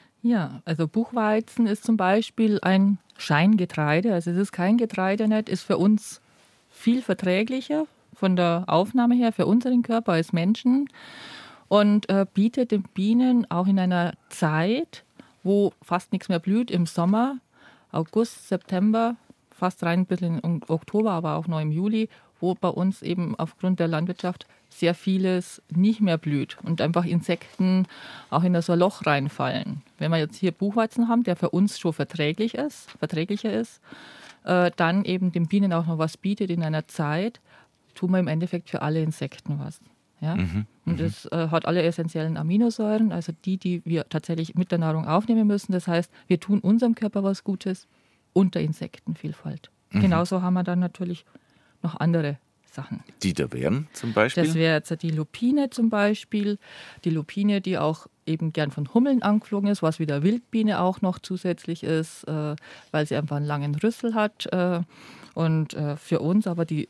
Ja, also Buchweizen ist zum Beispiel ein Scheingetreide, also es ist kein Getreidenet, ist für uns viel verträglicher von der Aufnahme her für unseren Körper als Menschen und bietet den Bienen auch in einer Zeit, wo fast nichts mehr blüht, im Sommer, August, September, fast rein ein bisschen im Oktober, aber auch noch im Juli, wo bei uns eben aufgrund der Landwirtschaft sehr vieles nicht mehr blüht und einfach Insekten auch in so ein Loch reinfallen. Wenn wir jetzt hier Buchweizen haben, der für uns schon verträglicher ist, dann eben den Bienen auch noch was bietet in einer Zeit, tun wir im Endeffekt für alle Insekten was. Ja? Und es hat alle essentiellen Aminosäuren, also die wir tatsächlich mit der Nahrung aufnehmen müssen. Das heißt, wir tun unserem Körper was Gutes und der Insektenvielfalt. Genauso haben wir dann natürlich noch andere Sachen. Die da wären zum Beispiel? Das wäre jetzt die Lupine zum Beispiel. Die Lupine, die auch eben gern von Hummeln angeflogen ist, was wie der Wildbiene auch noch zusätzlich ist, weil sie einfach einen langen Rüssel hat. Und für uns aber die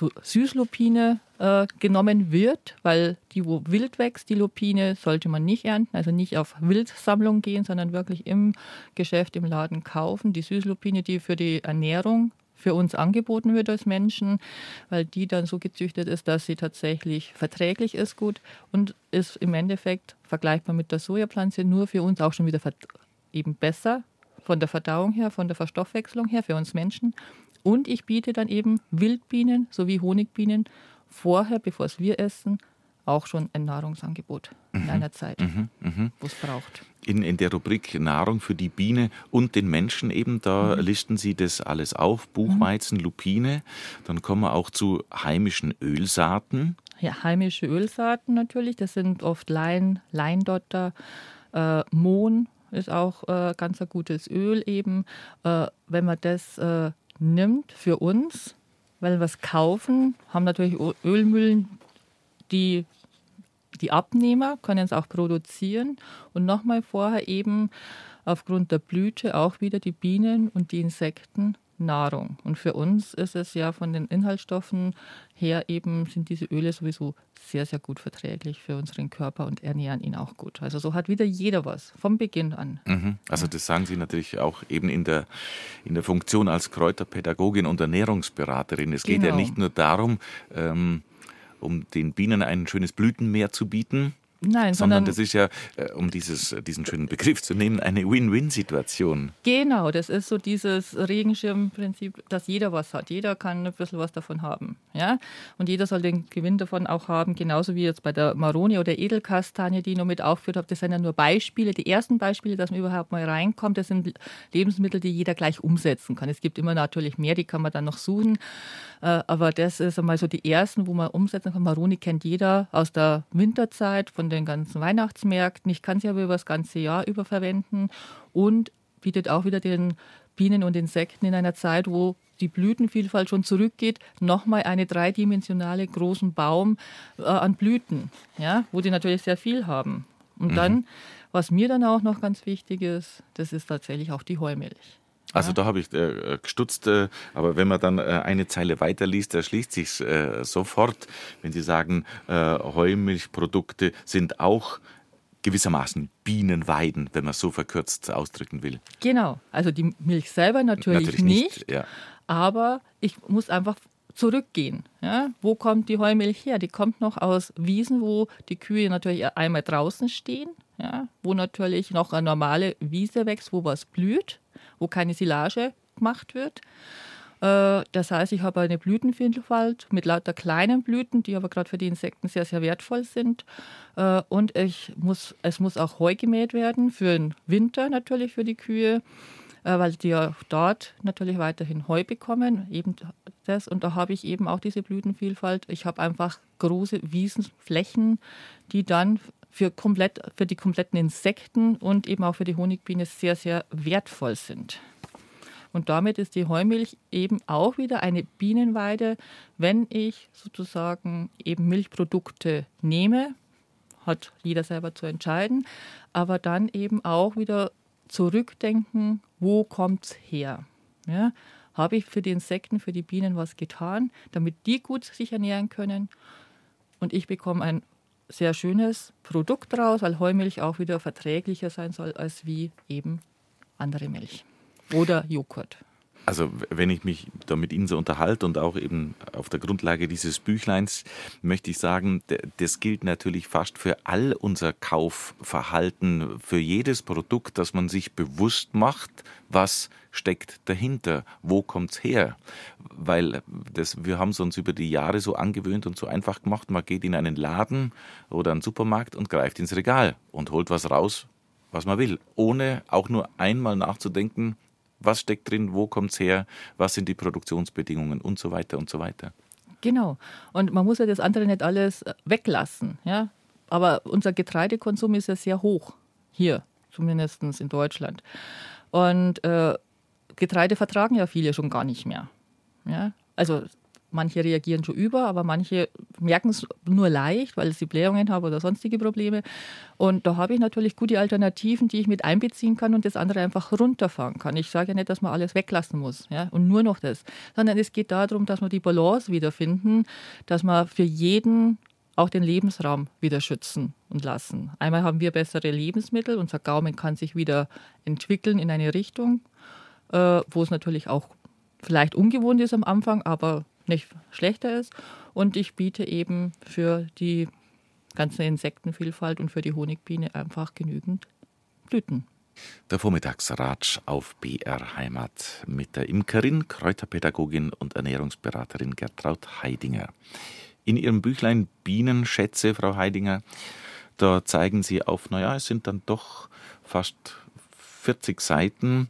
Süßlupine genommen wird, weil die, wo wild wächst, die Lupine, sollte man nicht ernten, also nicht auf Wildsammlung gehen, sondern wirklich im Geschäft, im Laden kaufen. Die Süßlupine, die für die Ernährung für uns angeboten wird als Menschen, weil die dann so gezüchtet ist, dass sie tatsächlich verträglich ist gut und ist im Endeffekt vergleichbar mit der Sojapflanze, nur für uns auch schon wieder eben besser von der Verdauung her, von der Verstoffwechslung her für uns Menschen. Und ich biete dann eben Wildbienen sowie Honigbienen vorher, bevor es wir essen, auch schon ein Nahrungsangebot in einer Zeit, wo es braucht. In der Rubrik Nahrung für die Biene und den Menschen eben, da listen Sie das alles auf, Buchweizen, Lupine, dann kommen wir auch zu heimischen Ölsaaten. Ja, heimische Ölsaaten natürlich, das sind oft Leindotter, Mohn ist auch ganz ein gutes Öl eben. Wenn man das nimmt für uns, weil wir es kaufen, haben natürlich Ölmühlen, die Abnehmer können es auch produzieren und nochmal vorher eben aufgrund der Blüte auch wieder die Bienen und die Insekten Nahrung. Und für uns ist es ja von den Inhaltsstoffen her eben, sind diese Öle sowieso sehr, sehr gut verträglich für unseren Körper und ernähren ihn auch gut. Also so hat wieder jeder was, vom Beginn an. Also das sagen Sie natürlich auch eben in der Funktion als Kräuterpädagogin und Ernährungsberaterin. Es geht ja nicht nur darum, um den Bienen ein schönes Blütenmeer zu bieten, Nein, sondern das ist ja, um diesen schönen Begriff zu nehmen, eine Win-Win-Situation. Genau, das ist so dieses Regenschirmprinzip, dass jeder was hat. Jeder kann ein bisschen was davon haben. Ja? Und jeder soll den Gewinn davon auch haben, genauso wie jetzt bei der Maroni oder Edelkastanie, die ich noch mit aufgeführt habe. Das sind ja nur Beispiele, die ersten Beispiele, dass man überhaupt mal reinkommt. Das sind Lebensmittel, die jeder gleich umsetzen kann. Es gibt immer natürlich mehr, die kann man dann noch suchen. Aber das ist einmal so die ersten, wo man umsetzen kann. Maroni kennt jeder aus der Winterzeit, von den ganzen Weihnachtsmärkten. Ich kann sie aber über das ganze Jahr über verwenden und bietet auch wieder den Bienen und Insekten in einer Zeit, wo die Blütenvielfalt schon zurückgeht, nochmal eine dreidimensionale großen Baum an Blüten, ja, wo die natürlich sehr viel haben. Und dann, was mir dann auch noch ganz wichtig ist, das ist tatsächlich auch die Heumilch. Also da habe ich gestutzt, aber wenn man dann eine Zeile weiterliest, da schließt sich sofort, wenn Sie sagen, Heumilchprodukte sind auch gewissermaßen Bienenweiden, wenn man es so verkürzt ausdrücken will. Genau, also die Milch selber natürlich nicht, ja. Aber ich muss einfach zurückgehen. Ja? Wo kommt die Heumilch her? Die kommt noch aus Wiesen, wo die Kühe natürlich einmal draußen stehen, ja? Wo natürlich noch eine normale Wiese wächst, wo was blüht, wo keine Silage gemacht wird. Das heißt, ich habe eine Blütenvielfalt mit lauter kleinen Blüten, die aber gerade für die Insekten sehr, sehr wertvoll sind. Und es muss auch Heu gemäht werden für den Winter natürlich für die Kühe, weil die ja dort natürlich weiterhin Heu bekommen. Eben das. Und da habe ich eben auch diese Blütenvielfalt. Ich habe einfach große Wiesenflächen, die dann für die kompletten Insekten und eben auch für die Honigbiene sehr, sehr wertvoll sind. Und damit ist die Heumilch eben auch wieder eine Bienenweide, wenn ich sozusagen eben Milchprodukte nehme, hat jeder selber zu entscheiden, aber dann eben auch wieder zurückdenken, wo kommt es her? Ja, habe ich für die Insekten, für die Bienen was getan, damit die gut sich ernähren können und ich bekomme ein sehr schönes Produkt raus, weil Heumilch auch wieder verträglicher sein soll als wie eben andere Milch oder Joghurt. Also wenn ich mich da mit Ihnen so unterhalte und auch eben auf der Grundlage dieses Büchleins, möchte ich sagen, das gilt natürlich fast für all unser Kaufverhalten, für jedes Produkt, dass man sich bewusst macht, was steckt dahinter, wo kommt's her? Weil wir haben es uns über die Jahre so angewöhnt und so einfach gemacht, man geht in einen Laden oder einen Supermarkt und greift ins Regal und holt was raus, was man will, ohne auch nur einmal nachzudenken, was steckt drin, wo kommt es her, was sind die Produktionsbedingungen und so weiter und so weiter. Genau. Und man muss ja das andere nicht alles weglassen. Ja? Aber unser Getreidekonsum ist ja sehr hoch, hier zumindest in Deutschland. Und Getreide vertragen ja viele schon gar nicht mehr. Ja? Also manche reagieren schon über, aber manche merken es nur leicht, weil sie Blähungen haben oder sonstige Probleme. Und da habe ich natürlich gute Alternativen, die ich mit einbeziehen kann und das andere einfach runterfahren kann. Ich sage ja nicht, dass man alles weglassen muss, ja, und nur noch das, sondern es geht darum, dass wir die Balance wiederfinden, dass wir für jeden auch den Lebensraum wieder schützen und lassen. Einmal haben wir bessere Lebensmittel, unser Gaumen kann sich wieder entwickeln in eine Richtung, wo es natürlich auch vielleicht ungewohnt ist am Anfang, aber nicht schlechter ist. Und ich biete eben für die ganze Insektenvielfalt und für die Honigbiene einfach genügend Blüten. Der Vormittagsratsch auf BR Heimat mit der Imkerin, Kräuterpädagogin und Ernährungsberaterin Gertraud Heidinger. In ihrem Büchlein Bienenschätze, Frau Heidinger, da zeigen Sie auf, es sind dann doch fast 40 Seiten,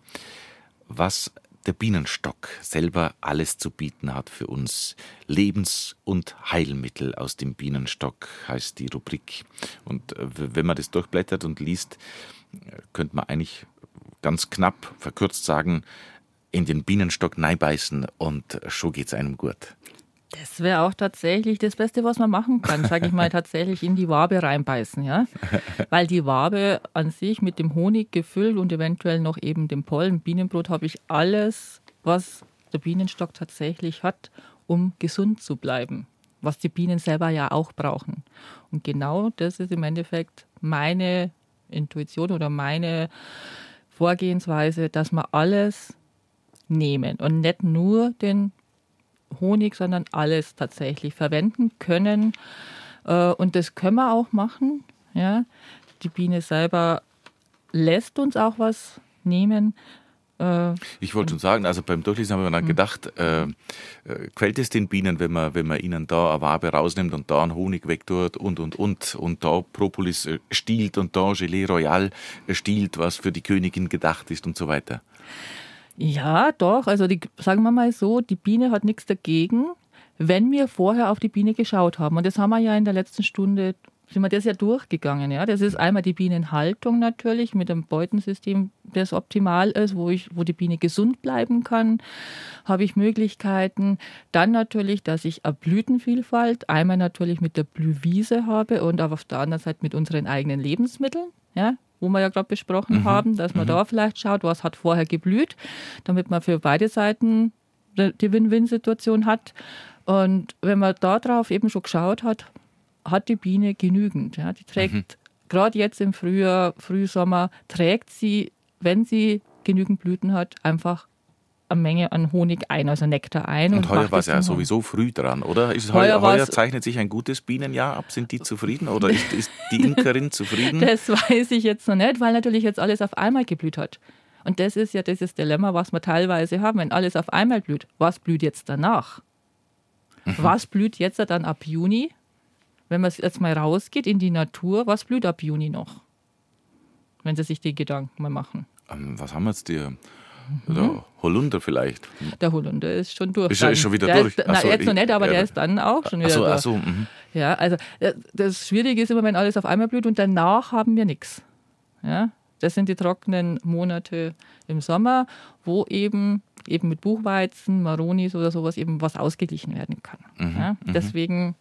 was der Bienenstock selber alles zu bieten hat für uns. Lebens- und Heilmittel aus dem Bienenstock heißt die Rubrik. Und wenn man das durchblättert und liest, könnte man eigentlich ganz knapp verkürzt sagen, in den Bienenstock neinbeißen und schon geht's einem gut. Das wäre auch tatsächlich das Beste, was man machen kann, sage ich mal, tatsächlich in die Wabe reinbeißen, ja. Weil die Wabe an sich mit dem Honig gefüllt und eventuell noch eben dem Pollen, Bienenbrot, habe ich alles, was der Bienenstock tatsächlich hat, um gesund zu bleiben. Was die Bienen selber ja auch brauchen. Und genau das ist im Endeffekt meine Intuition oder meine Vorgehensweise, dass wir alles nehmen und nicht nur den Honig, sondern alles tatsächlich verwenden können. Und das können wir auch machen. Ja. Die Biene selber lässt uns auch was nehmen. Ich wollte schon sagen, also beim Durchlesen haben wir dann gedacht, quält es den Bienen, wenn man ihnen da eine Wabe rausnimmt und da einen Honig wegtut und da Propolis stiehlt und da Gelee Royal stiehlt, was für die Königin gedacht ist und so weiter. Ja, doch. Also sagen wir mal so, die Biene hat nichts dagegen, wenn wir vorher auf die Biene geschaut haben. Und das haben wir ja in der letzten Stunde, sind wir das ja durchgegangen. Ja? Das ist einmal die Bienenhaltung natürlich mit einem Beutensystem, das optimal ist, wo die Biene gesund bleiben kann, habe ich Möglichkeiten. Dann natürlich, dass ich eine Blütenvielfalt, einmal natürlich mit der Blühwiese habe und auf der anderen Seite mit unseren eigenen Lebensmitteln, ja? Wo wir ja gerade besprochen haben, dass man da vielleicht schaut, was hat vorher geblüht, damit man für beide Seiten die Win-Win-Situation hat. Und wenn man da drauf eben schon geschaut hat, hat die Biene genügend. Ja. Die trägt, gerade jetzt im Frühjahr, Frühsommer, trägt sie, wenn sie genügend Blüten hat, einfach eine Menge an Honig ein, also Nektar ein. Und heuer war es ja sowieso früh dran, oder? Heuer zeichnet sich ein gutes Bienenjahr ab. Sind die zufrieden oder ist die Imkerin zufrieden? Das weiß ich jetzt noch nicht, weil natürlich jetzt alles auf einmal geblüht hat. Und das ist ja dieses Dilemma, was wir teilweise haben, wenn alles auf einmal blüht. Was blüht jetzt danach? Was blüht jetzt dann ab Juni? Wenn man jetzt mal rausgeht in die Natur, was blüht ab Juni noch? Wenn Sie sich die Gedanken mal machen. Was haben wir jetzt dir? Oder Holunder vielleicht? Der Holunder ist schon durch. Ist schon wieder durch? Jetzt noch nicht, aber der ist dann auch schon wieder durch. Ja, also das Schwierige ist immer, wenn alles auf einmal blüht und danach haben wir nichts. Ja, das sind die trockenen Monate im Sommer, wo eben mit Buchweizen, Maronis oder sowas eben was ausgeglichen werden kann. Deswegen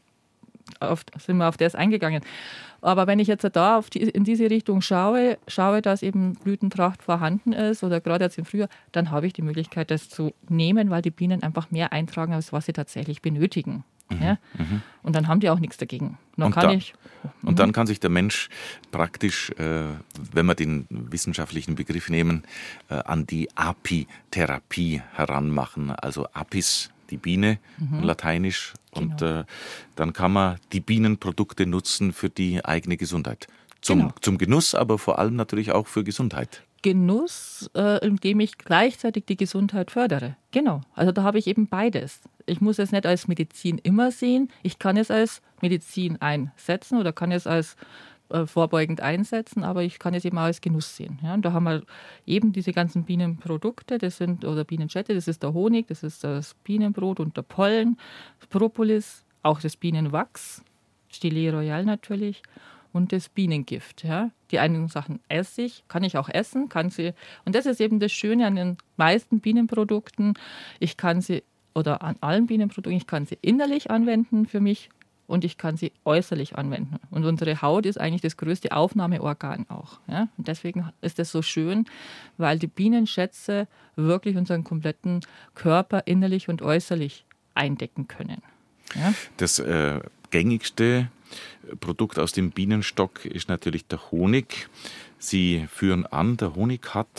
sind wir auf das eingegangen. Aber wenn ich jetzt da in diese Richtung schaue, dass eben Blütentracht vorhanden ist oder gerade jetzt im Frühjahr, dann habe ich die Möglichkeit, das zu nehmen, weil die Bienen einfach mehr eintragen, als was sie tatsächlich benötigen. Und dann haben die auch nichts dagegen. Und dann kann sich der Mensch praktisch, wenn wir den wissenschaftlichen Begriff nehmen, an die Apitherapie heranmachen. Also Apis, die Biene, lateinisch. Und dann kann man die Bienenprodukte nutzen für die eigene Gesundheit. Zum Genuss, aber vor allem natürlich auch für Gesundheit. Genuss, indem ich gleichzeitig die Gesundheit fördere. Genau, also da habe ich eben beides. Ich muss es nicht als Medizin immer sehen. Ich kann es als Medizin einsetzen oder kann es als vorbeugend einsetzen, aber ich kann es eben auch als Genuss sehen. Ja, und da haben wir eben diese ganzen Bienenprodukte, oder Bienenschätze, das ist der Honig, das ist das Bienenbrot und der Pollen, das Propolis, auch das Bienenwachs, Gelee Royal natürlich und das Bienengift. Ja. Die einen Sachen esse ich, kann ich auch essen, und das ist eben das Schöne an den meisten Bienenprodukten, an allen Bienenprodukten, ich kann sie innerlich anwenden für mich, und ich kann sie äußerlich anwenden. Und unsere Haut ist eigentlich das größte Aufnahmeorgan auch. Ja? Und deswegen ist das so schön, weil die Bienenschätze wirklich unseren kompletten Körper innerlich und äußerlich eindecken können. Ja? Das gängigste Produkt aus dem Bienenstock ist natürlich der Honig. Sie führen an, der Honig hat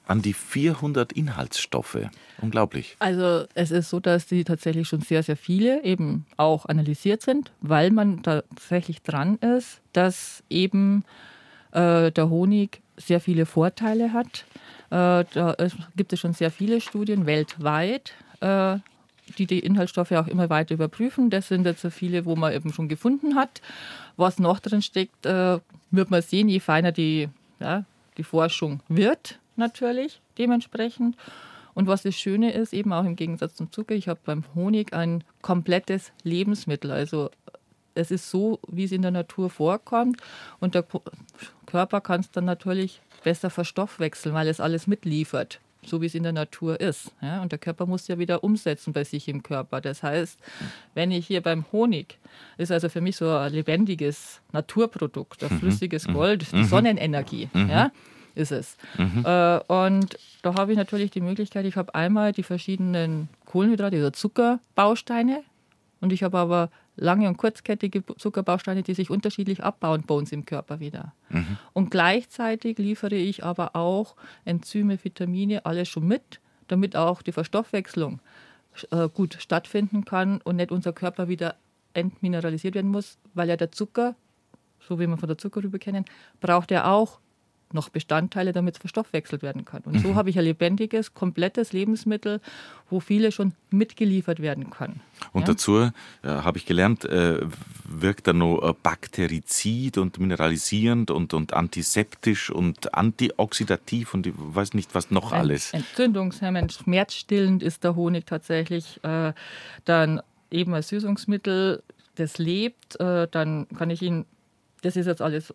an die 400 Inhaltsstoffe. Unglaublich. Also es ist so, dass die tatsächlich schon sehr, sehr viele eben auch analysiert sind, weil man tatsächlich dran ist, dass eben der Honig sehr viele Vorteile hat. Gibt es schon sehr viele Studien weltweit, die Inhaltsstoffe auch immer weiter überprüfen. Das sind jetzt so viele, wo man eben schon gefunden hat. Was noch drin steckt, wird man sehen, je feiner die Forschung wird, natürlich dementsprechend. Und was das Schöne ist, eben auch im Gegensatz zum Zucker, ich habe beim Honig ein komplettes Lebensmittel. Also es ist so, wie es in der Natur vorkommt. Und der Körper kann es dann natürlich besser verstoffwechseln, weil es alles mitliefert, so wie es in der Natur ist. Ja? Und der Körper muss ja wieder umsetzen bei sich im Körper. Das heißt, wenn ich hier beim Honig, ist also für mich so ein lebendiges Naturprodukt, ein flüssiges Gold, die Sonnenenergie, ja, ist es. Und da habe ich natürlich die Möglichkeit, ich habe einmal die verschiedenen Kohlenhydrate, also Zuckerbausteine, und ich habe aber lange- und kurzkettige Zuckerbausteine, die sich unterschiedlich abbauen bei uns im Körper wieder. Und gleichzeitig liefere ich aber auch Enzyme, Vitamine, alles schon mit, damit auch die Verstoffwechslung gut stattfinden kann und nicht unser Körper wieder entmineralisiert werden muss, weil ja der Zucker, so wie wir von der Zuckerrübe kennen, braucht er auch noch Bestandteile, damit es verstoffwechselt werden kann. Und so habe ich ein lebendiges, komplettes Lebensmittel, wo viele schon mitgeliefert werden kann. Und dazu, habe ich gelernt, wirkt er noch bakterizid und mineralisierend und antiseptisch und antioxidativ und ich weiß nicht, was noch alles. Entzündungshemmend, schmerzstillend ist der Honig tatsächlich. Dann eben als Süßungsmittel, das lebt, dann kann ich ihn, das ist jetzt alles,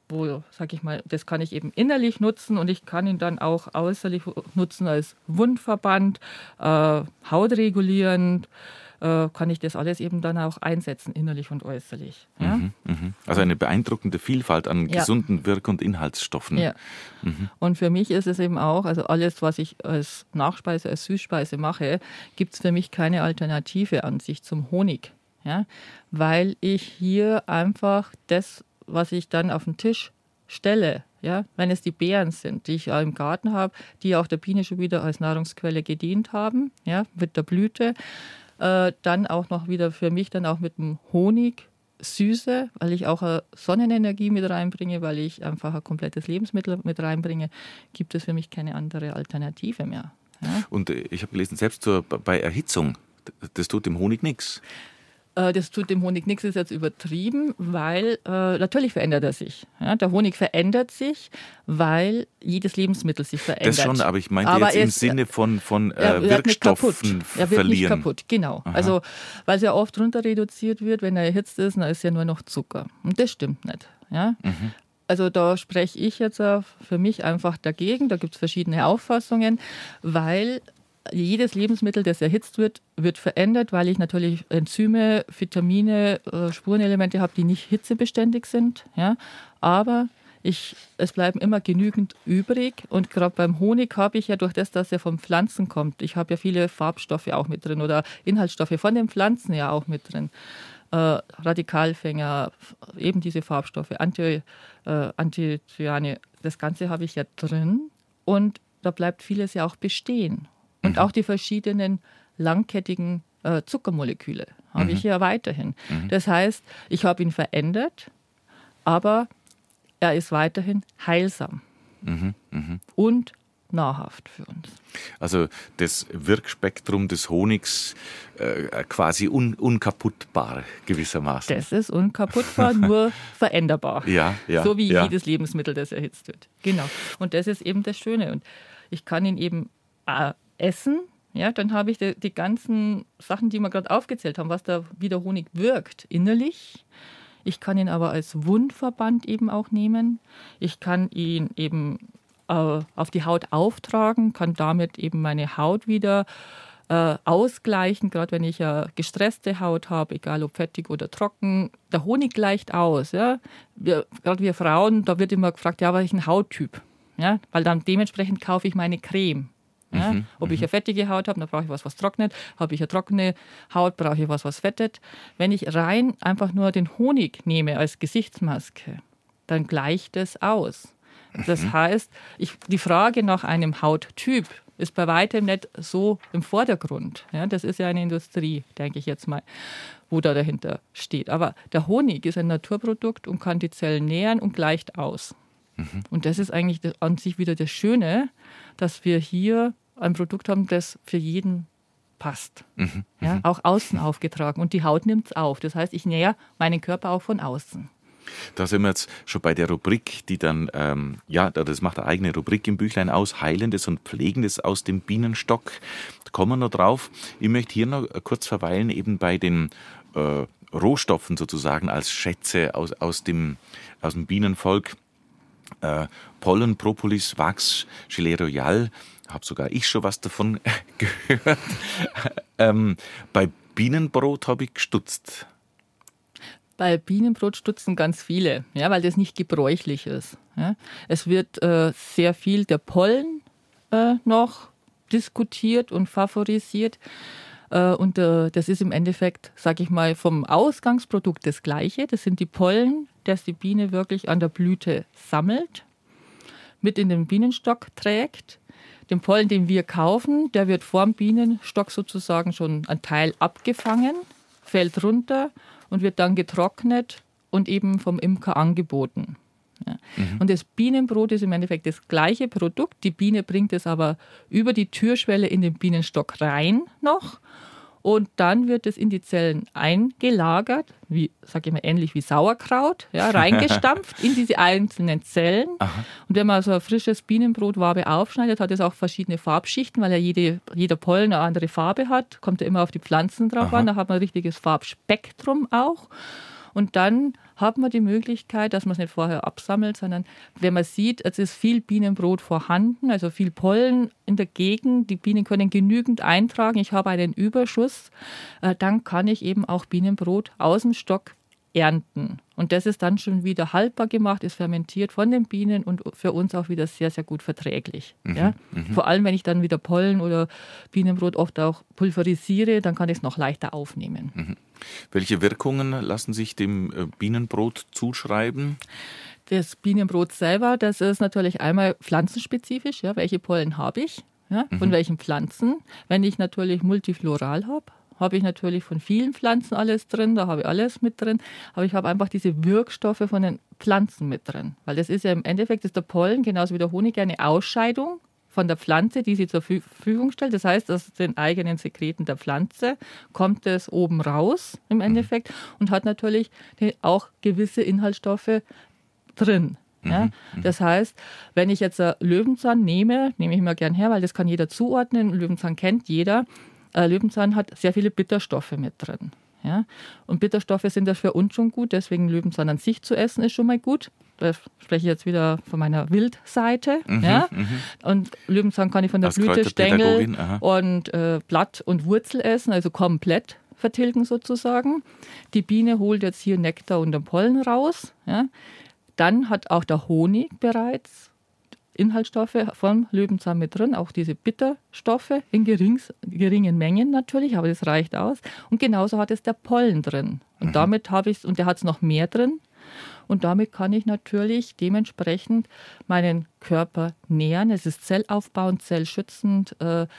das kann ich eben innerlich nutzen und ich kann ihn dann auch äußerlich nutzen als Wundverband, hautregulierend, kann ich das alles eben dann auch einsetzen, innerlich und äußerlich. Ja? Also eine beeindruckende Vielfalt an gesunden Wirk- und Inhaltsstoffen. Ja. Und für mich ist es eben auch, also alles, was ich als Nachspeise, als Süßspeise mache, gibt es für mich keine Alternative an sich zum Honig. Ja? Weil ich hier einfach das, was ich dann auf den Tisch stelle, ja, wenn es die Beeren sind, die ich im Garten habe, die auch der Biene schon wieder als Nahrungsquelle gedient haben, ja, mit der Blüte, dann auch noch wieder für mich dann auch mit dem Honig Süße, weil ich auch eine Sonnenenergie mit reinbringe, weil ich einfach ein komplettes Lebensmittel mit reinbringe, gibt es für mich keine andere Alternative mehr. Ja? Und ich habe gelesen, selbst bei Erhitzung, das tut dem Honig nichts. Das tut dem Honig nichts, ist jetzt übertrieben, weil natürlich verändert er sich. Ja, der Honig verändert sich, weil jedes Lebensmittel sich verändert. Das schon, aber ich meinte jetzt im Sinne von Wirkstoffen verlieren. Er wird nicht kaputt, genau. Aha. Also, weil es ja oft runter reduziert wird, wenn er erhitzt ist, dann ist ja nur noch Zucker. Und das stimmt nicht. Ja? Also da spreche ich jetzt für mich einfach dagegen. Da gibt es verschiedene Auffassungen, weil jedes Lebensmittel, das erhitzt wird, wird verändert, weil ich natürlich Enzyme, Vitamine, Spurenelemente habe, die nicht hitzebeständig sind. Ja? Aber es bleiben immer genügend übrig. Und gerade beim Honig habe ich ja durch das, dass er von Pflanzen kommt, ich habe ja viele Farbstoffe auch mit drin oder Inhaltsstoffe von den Pflanzen ja auch mit drin. Radikalfänger, eben diese Farbstoffe, Anthocyane, das Ganze habe ich ja drin. Und da bleibt vieles ja auch bestehen. Und auch die verschiedenen langkettigen Zuckermoleküle habe ich ja weiterhin. Das heißt, ich habe ihn verändert, aber er ist weiterhin heilsam und nahrhaft für uns. Also das Wirkspektrum des Honigs quasi unkaputtbar gewissermaßen. Das ist unkaputtbar, nur veränderbar. Ja, so wie jedes Lebensmittel, das erhitzt wird. Genau. Und das ist eben das Schöne. Und ich kann ihn eben essen, ja, dann habe ich die ganzen Sachen, die wir gerade aufgezählt haben, wie der Honig wirkt innerlich. Ich kann ihn aber als Wundverband eben auch nehmen. Ich kann ihn eben auf die Haut auftragen, kann damit eben meine Haut wieder ausgleichen, gerade wenn ich gestresste Haut habe, egal ob fettig oder trocken. Der Honig gleicht aus. Ja? Gerade wir Frauen, da wird immer gefragt, ja, welchen Hauttyp? Ja? Weil dann dementsprechend kaufe ich meine Creme. Ja? Ob ich eine fettige Haut habe, dann brauche ich was trocknet. Habe ich eine trockene Haut, brauche ich was fettet. Wenn ich rein einfach nur den Honig nehme als Gesichtsmaske, dann gleicht es aus. Das heißt, die Frage nach einem Hauttyp ist bei weitem nicht so im Vordergrund. Ja, das ist ja eine Industrie, denke ich jetzt mal, wo da dahinter steht. Aber der Honig ist ein Naturprodukt und kann die Zellen nähren und gleicht aus. Und das ist eigentlich an sich wieder das Schöne, dass wir hier ein Produkt haben, das für jeden passt. Ja, auch außen aufgetragen. Und die Haut nimmt es auf. Das heißt, ich nähere meinen Körper auch von außen. Da sind wir jetzt schon bei der Rubrik, die dann, das macht eine eigene Rubrik im Büchlein aus, Heilendes und Pflegendes aus dem Bienenstock. Da kommen wir noch drauf. Ich möchte hier noch kurz verweilen, eben bei den Rohstoffen sozusagen als Schätze aus dem Bienenvolk. Pollen, Propolis, Wachs, Gelee Royal, habe sogar ich schon was davon gehört. Bei Bienenbrot habe ich gestutzt. Bei Bienenbrot stutzen ganz viele, ja, weil das nicht gebräuchlich ist. Ja. Es wird sehr viel der Pollen noch diskutiert und favorisiert. Das ist im Endeffekt, sage ich mal, vom Ausgangsprodukt das Gleiche. Das sind die Pollen, das die Biene wirklich an der Blüte sammelt, mit in den Bienenstock trägt. Den Pollen, den wir kaufen, der wird vorm Bienenstock sozusagen schon ein Teil abgefangen, fällt runter und wird dann getrocknet und eben vom Imker angeboten. Ja. Und das Bienenbrot ist im Endeffekt das gleiche Produkt. Die Biene bringt es aber über die Türschwelle in den Bienenstock rein noch. Und dann wird es in die Zellen eingelagert, ähnlich wie Sauerkraut, ja, reingestampft in diese einzelnen Zellen. Aha. Und wenn man so ein frisches Bienenbrotwabe aufschneidet, hat es auch verschiedene Farbschichten, weil ja jeder Pollen eine andere Farbe hat. Kommt ja immer auf die Pflanzen drauf an. Da hat man ein richtiges Farbspektrum auch. Und dann hat man die Möglichkeit, dass man es nicht vorher absammelt, sondern wenn man sieht, es ist viel Bienenbrot vorhanden, also viel Pollen in der Gegend, die Bienen können genügend eintragen, ich habe einen Überschuss, dann kann ich eben auch Bienenbrot aus dem Stock ernten. Und das ist dann schon wieder haltbar gemacht, ist fermentiert von den Bienen und für uns auch wieder sehr, sehr gut verträglich. Ja? Vor allem, wenn ich dann wieder Pollen oder Bienenbrot oft auch pulverisiere, dann kann ich es noch leichter aufnehmen. Welche Wirkungen lassen sich dem Bienenbrot zuschreiben? Das Bienenbrot selber, das ist natürlich einmal pflanzenspezifisch. Ja? Welche Pollen habe ich? Ja? Von welchen Pflanzen? Wenn ich natürlich multifloral habe ich natürlich von vielen Pflanzen alles drin, da habe ich alles mit drin, aber ich habe einfach diese Wirkstoffe von den Pflanzen mit drin. Weil das ist ja im Endeffekt, ist der Pollen, genauso wie der Honig, eine Ausscheidung von der Pflanze, die sie zur Verfügung stellt. Das heißt, aus den eigenen Sekreten der Pflanze kommt es oben raus im Endeffekt und hat natürlich auch gewisse Inhaltsstoffe drin. Ja? Das heißt, wenn ich jetzt Löwenzahn nehme ich immer gern her, weil das kann jeder zuordnen, Löwenzahn kennt jeder. Löwenzahn hat sehr viele Bitterstoffe mit drin. Ja? Und Bitterstoffe sind das für uns schon gut, deswegen Löwenzahn an sich zu essen ist schon mal gut. Da spreche ich jetzt wieder von meiner Wildseite. Ja? Und Löwenzahn kann ich von der Blüte, Stängel und Blatt und Wurzel essen, also komplett vertilgen sozusagen. Die Biene holt jetzt hier Nektar und den Pollen raus. Ja? Dann hat auch der Honig bereits Inhaltsstoffe vom Löwenzahn mit drin, auch diese Bitterstoffe in geringen Mengen natürlich, aber das reicht aus. Und genauso hat es der Pollen drin. Und damit und der hat es noch mehr drin. Und damit kann ich natürlich dementsprechend meinen Körper nähern. Es ist zellaufbauend, zellschützend,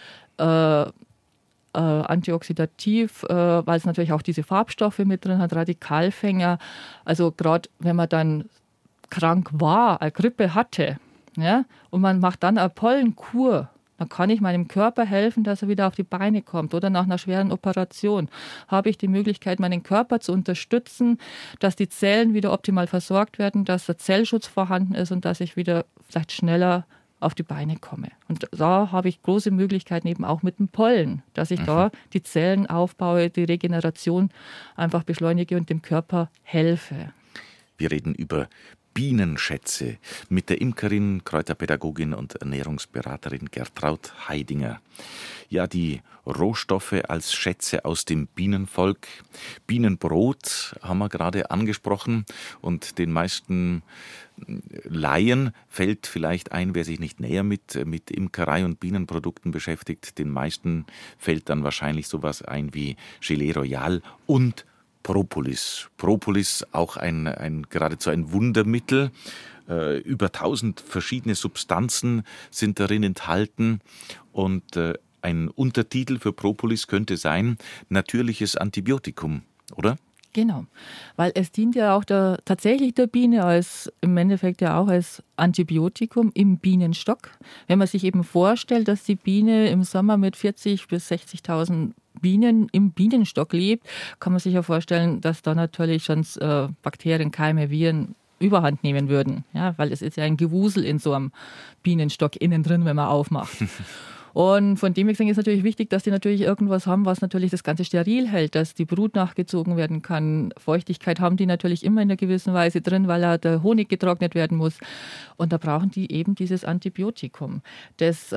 antioxidativ, weil es natürlich auch diese Farbstoffe mit drin hat, Radikalfänger. Also gerade wenn man dann krank war, eine Grippe hatte, ja, und man macht dann eine Pollenkur, dann kann ich meinem Körper helfen, dass er wieder auf die Beine kommt. Oder nach einer schweren Operation habe ich die Möglichkeit, meinen Körper zu unterstützen, dass die Zellen wieder optimal versorgt werden, dass der Zellschutz vorhanden ist und dass ich wieder vielleicht schneller auf die Beine komme. Und da habe ich große Möglichkeiten eben auch mit dem Pollen, dass ich da die Zellen aufbaue, die Regeneration einfach beschleunige und dem Körper helfe. Wir reden über Bienenschätze mit der Imkerin, Kräuterpädagogin und Ernährungsberaterin Gertraud Heidinger. Ja, die Rohstoffe als Schätze aus dem Bienenvolk. Bienenbrot haben wir gerade angesprochen und den meisten Laien fällt vielleicht ein, wer sich nicht näher mit Imkerei und Bienenprodukten beschäftigt, den meisten fällt dann wahrscheinlich sowas ein wie Gelee Royal und Propolis. Propolis, auch geradezu ein Wundermittel. Über 1000 verschiedene Substanzen sind darin enthalten und ein Untertitel für Propolis könnte sein, natürliches Antibiotikum, oder? Genau, weil es dient ja auch tatsächlich der Biene im Endeffekt ja auch als Antibiotikum im Bienenstock. Wenn man sich eben vorstellt, dass die Biene im Sommer mit 40.000 bis 60.000 Bienen im Bienenstock lebt, kann man sich ja vorstellen, dass da natürlich schon Bakterien, Keime, Viren Überhand nehmen würden. Ja, weil es ist ja ein Gewusel in so einem Bienenstock innen drin, wenn man aufmacht. Und von dem her gesehen ist natürlich wichtig, dass die natürlich irgendwas haben, was natürlich das Ganze steril hält, dass die Brut nachgezogen werden kann. Feuchtigkeit haben die natürlich immer in einer gewissen Weise drin, weil der Honig getrocknet werden muss. Und da brauchen die eben dieses Antibiotikum, das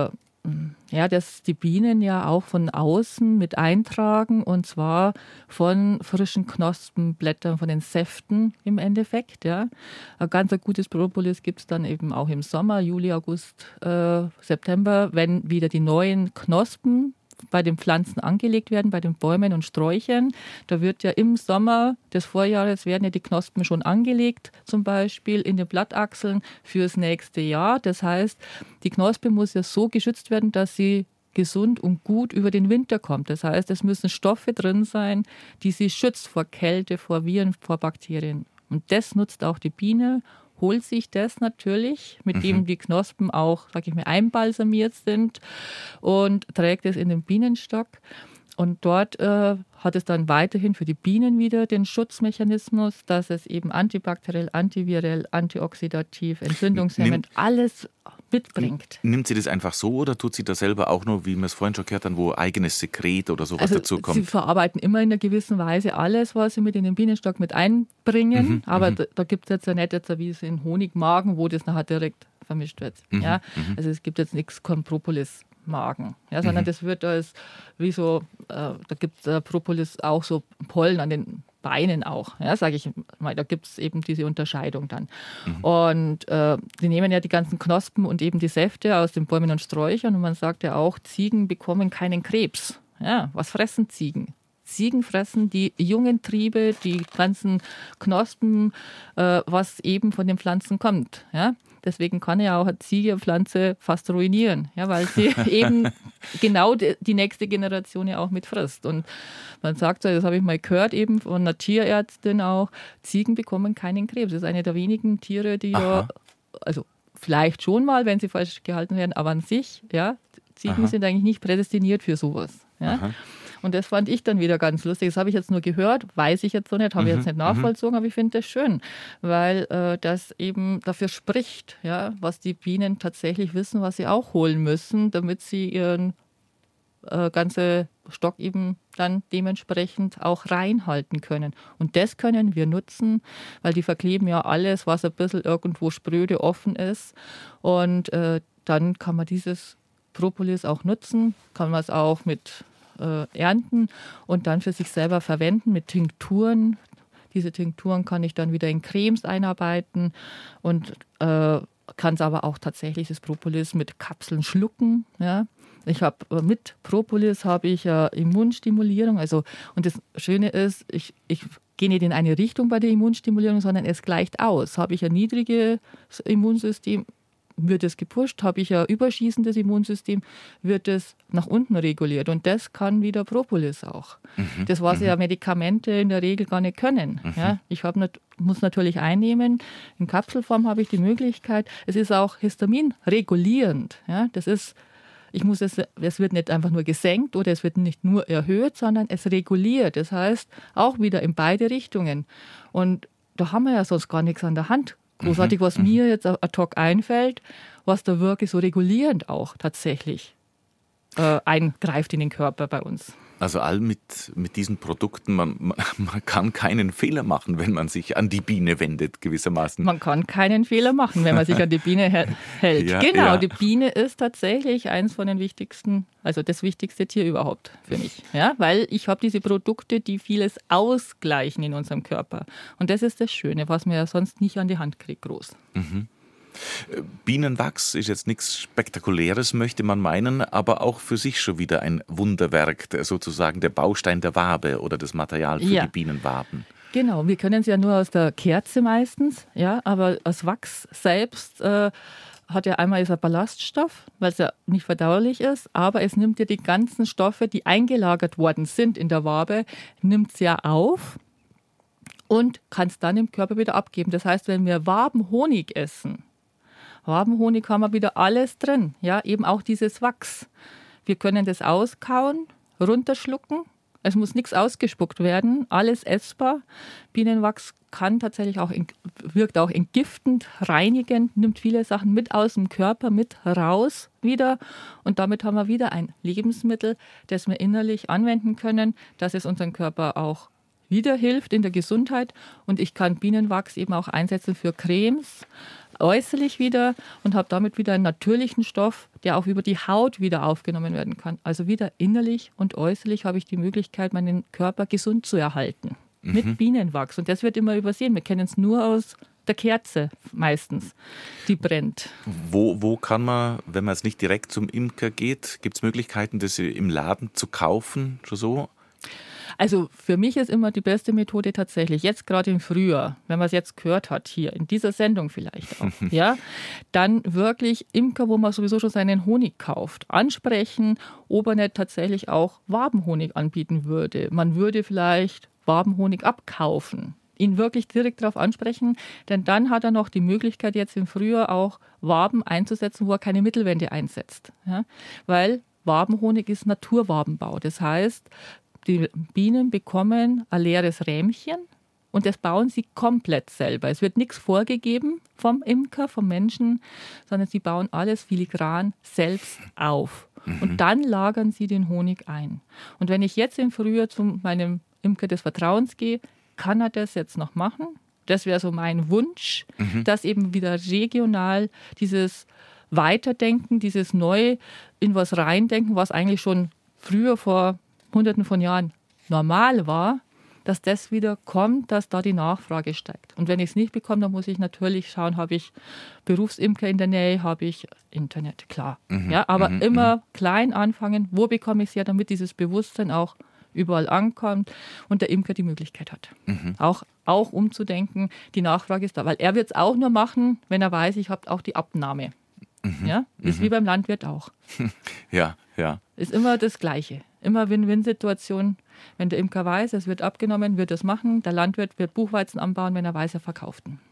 die Bienen ja auch von außen mit eintragen, und zwar von frischen Knospenblättern, von den Säften im Endeffekt. Ja. Ein ganz gutes Propolis gibt es dann eben auch im Sommer, Juli, August, September, wenn wieder die neuen Knospen bei den Pflanzen angelegt werden, bei den Bäumen und Sträuchern. Da wird ja im Sommer des Vorjahres werden ja die Knospen schon angelegt, zum Beispiel in den Blattachseln fürs nächste Jahr. Das heißt, die Knospe muss ja so geschützt werden, dass sie gesund und gut über den Winter kommt. Das heißt, es müssen Stoffe drin sein, die sie schützt vor Kälte, vor Viren, vor Bakterien. Und das nutzt auch die Biene, holt sich das natürlich, mit dem die Knospen auch, sage ich mal, einbalsamiert sind, und trägt es in den Bienenstock. Und dort hat es dann weiterhin für die Bienen wieder den Schutzmechanismus, dass es eben antibakteriell, antivirell, antioxidativ, entzündungshemmend alles mitbringt. Nimmt sie das einfach so oder tut sie das selber auch noch, wie wir es vorhin schon gehört haben, wo eigenes Sekret oder sowas dazu kommt? Sie verarbeiten immer in einer gewissen Weise alles, was sie mit in den Bienenstock mit einbringen. Aber da gibt es jetzt ja nicht jetzt wie es in Honigmagen, wo das nachher direkt vermischt wird. Ja? Also es gibt jetzt nichts Propolis Magen, ja, sondern das wird als wie so, da gibt es Propolis auch so Pollen an den Beinen auch, ja, sage ich mal, da gibt es eben diese Unterscheidung dann. Und die nehmen ja die ganzen Knospen und eben die Säfte aus den Bäumen und Sträuchern, und man sagt ja auch, Ziegen bekommen keinen Krebs. Ja, was fressen Ziegen? Ziegen fressen die jungen Triebe, die ganzen Knospen, was eben von den Pflanzen kommt, ja. Deswegen kann ja auch eine Ziege eine Pflanze fast ruinieren, ja, weil sie eben genau die nächste Generation ja auch mit frisst. Und man sagt, das habe ich mal gehört, eben von einer Tierärztin auch, Ziegen bekommen keinen Krebs. Das ist eine der wenigen Tiere, die also vielleicht schon mal, wenn sie falsch gehalten werden, aber an sich, ja, Ziegen sind eigentlich nicht prädestiniert für sowas. Ja. Und das fand ich dann wieder ganz lustig. Das habe ich jetzt nur gehört, weiß ich jetzt noch nicht, habe ich jetzt nicht nachvollzogen, aber ich finde das schön, weil das eben dafür spricht, ja, was die Bienen tatsächlich wissen, was sie auch holen müssen, damit sie ihren ganzen Stock eben dann dementsprechend auch reinhalten können. Und das können wir nutzen, weil die verkleben ja alles, was ein bisschen irgendwo spröde offen ist. Und dann kann man dieses Propolis auch nutzen, kann man es auch mit ernten und dann für sich selber verwenden mit Tinkturen. Diese Tinkturen kann ich dann wieder in Cremes einarbeiten und kann es aber auch tatsächlich das Propolis mit Kapseln schlucken. Ja. Ich habe mit Propolis habe ich Immunstimulierung. Also, und das Schöne ist, ich gehe nicht in eine Richtung bei der Immunstimulierung, sondern es gleicht aus. Habe ich ein niedriges Immunsystem, wird es gepusht, habe ich ein überschießendes Immunsystem, wird es nach unten reguliert. Und das kann wieder Propolis auch. Das, was ja Medikamente in der Regel gar nicht können. Ja, ich muss natürlich einnehmen. In Kapselform habe ich die Möglichkeit. Es ist auch histaminregulierend. Ja, das ist, es wird nicht einfach nur gesenkt oder es wird nicht nur erhöht, sondern es reguliert. Das heißt, auch wieder in beide Richtungen. Und da haben wir ja sonst gar nichts an der Hand. Großartig, was mir jetzt ad hoc einfällt, was da wirklich so regulierend auch tatsächlich eingreift in den Körper bei uns. Also mit diesen Produkten, man kann keinen Fehler machen, wenn man sich an die Biene wendet, gewissermaßen. Man kann keinen Fehler machen, wenn man sich an die Biene hält. Ja, genau, ja. Die Biene ist tatsächlich eins von den wichtigsten, also das wichtigste Tier überhaupt für mich. Ja, weil ich habe diese Produkte, die vieles ausgleichen in unserem Körper. Und das ist das Schöne, was man ja sonst nicht an die Hand kriegt, groß. Bienenwachs ist jetzt nichts Spektakuläres, möchte man meinen, aber auch für sich schon wieder ein Wunderwerk, sozusagen der Baustein der Wabe oder das Material für die Bienenwaben. Genau, wir kennen es ja nur aus der Kerze meistens, ja, aber das Wachs selbst hat ja einmal ist ein Ballaststoff, weil es ja nicht verdauerlich ist, aber es nimmt ja die ganzen Stoffe, die eingelagert worden sind in der Wabe, nimmt es ja auf und kann es dann im Körper wieder abgeben. Das heißt, wenn wir Wabenhonig essen, Wabenhonig haben wir wieder alles drin, ja, eben auch dieses Wachs. Wir können das auskauen, runterschlucken. Es muss nichts ausgespuckt werden, alles essbar. Bienenwachs kann tatsächlich auch wirkt auch entgiftend, reinigend, nimmt viele Sachen mit aus dem Körper mit raus wieder. Und damit haben wir wieder ein Lebensmittel, das wir innerlich anwenden können, dass es unserem Körper auch wieder hilft in der Gesundheit. Und ich kann Bienenwachs eben auch einsetzen für Cremes, äußerlich wieder und habe damit wieder einen natürlichen Stoff, der auch über die Haut wieder aufgenommen werden kann. Also wieder innerlich und äußerlich habe ich die Möglichkeit, meinen Körper gesund zu erhalten. Mit Bienenwachs. Und das wird immer übersehen. Wir kennen es nur aus der Kerze meistens, die brennt. Wo kann man, wenn man jetzt nicht direkt zum Imker geht, gibt es Möglichkeiten, das im Laden zu kaufen, schon so? Also für mich ist immer die beste Methode tatsächlich, jetzt gerade im Frühjahr, wenn man es jetzt gehört hat, hier in dieser Sendung vielleicht auch, ja, dann wirklich Imker, wo man sowieso schon seinen Honig kauft, ansprechen, ob er nicht tatsächlich auch Wabenhonig anbieten würde. Man würde vielleicht Wabenhonig abkaufen, ihn wirklich direkt darauf ansprechen, denn dann hat er noch die Möglichkeit, jetzt im Frühjahr auch Waben einzusetzen, wo er keine Mittelwände einsetzt. Ja? Weil Wabenhonig ist Naturwabenbau. Das heißt, die Bienen bekommen ein leeres Rähmchen und das bauen sie komplett selber. Es wird nichts vorgegeben vom Imker, vom Menschen, sondern sie bauen alles filigran selbst auf. Und dann lagern sie den Honig ein. Und wenn ich jetzt im Frühjahr zu meinem Imker des Vertrauens gehe, kann er das jetzt noch machen. Das wäre so mein Wunsch, dass eben wieder regional dieses Weiterdenken, dieses neu in was reindenken, was eigentlich schon früher vor Hunderten von Jahren normal war, dass das wieder kommt, dass da die Nachfrage steigt. Und wenn ich es nicht bekomme, dann muss ich natürlich schauen, habe ich Berufsimker in der Nähe, habe ich Internet, klar. Ja, aber immer klein anfangen, wo bekomme ich es her, damit dieses Bewusstsein auch überall ankommt und der Imker die Möglichkeit hat. Auch umzudenken, die Nachfrage ist da, weil er wird es auch nur machen, wenn er weiß, ich habe auch die Abnahme. Ja, ist wie beim Landwirt auch. Ja. Ist immer das Gleiche. Immer Win-Win-Situation. Wenn der Imker weiß, es wird abgenommen, wird es machen. Der Landwirt wird Buchweizen anbauen, wenn er weiß, er verkauft ihn.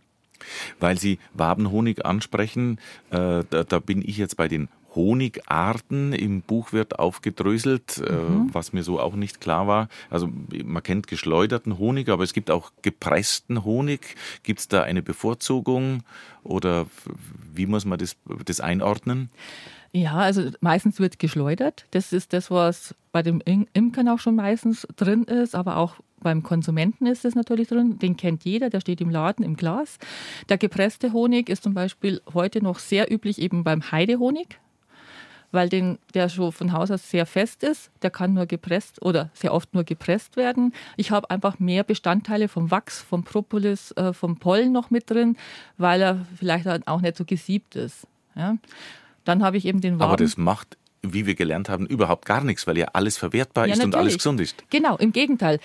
Weil Sie Wabenhonig ansprechen, da bin ich jetzt bei den Honigarten. Im Buch wird aufgedröselt, was mir so auch nicht klar war. Also man kennt geschleuderten Honig, aber es gibt auch gepressten Honig. Gibt es da eine Bevorzugung oder wie muss man das einordnen? Ja, also meistens wird geschleudert. Das ist das, was bei dem Imkern auch schon meistens drin ist, aber auch beim Konsumenten ist es natürlich drin. Den kennt jeder, der steht im Laden im Glas. Der gepresste Honig ist zum Beispiel heute noch sehr üblich eben beim Heidehonig, weil der schon von Haus aus sehr fest ist. Der kann nur gepresst oder sehr oft nur gepresst werden. Ich habe einfach mehr Bestandteile vom Wachs, vom Propolis, vom Pollen noch mit drin, weil er vielleicht auch nicht so gesiebt ist. Ja. Dann habe ich eben den Waben. Aber das macht, wie wir gelernt haben, überhaupt gar nichts, weil ja alles verwertbar ist und alles gesund ist. Genau, im Gegenteil.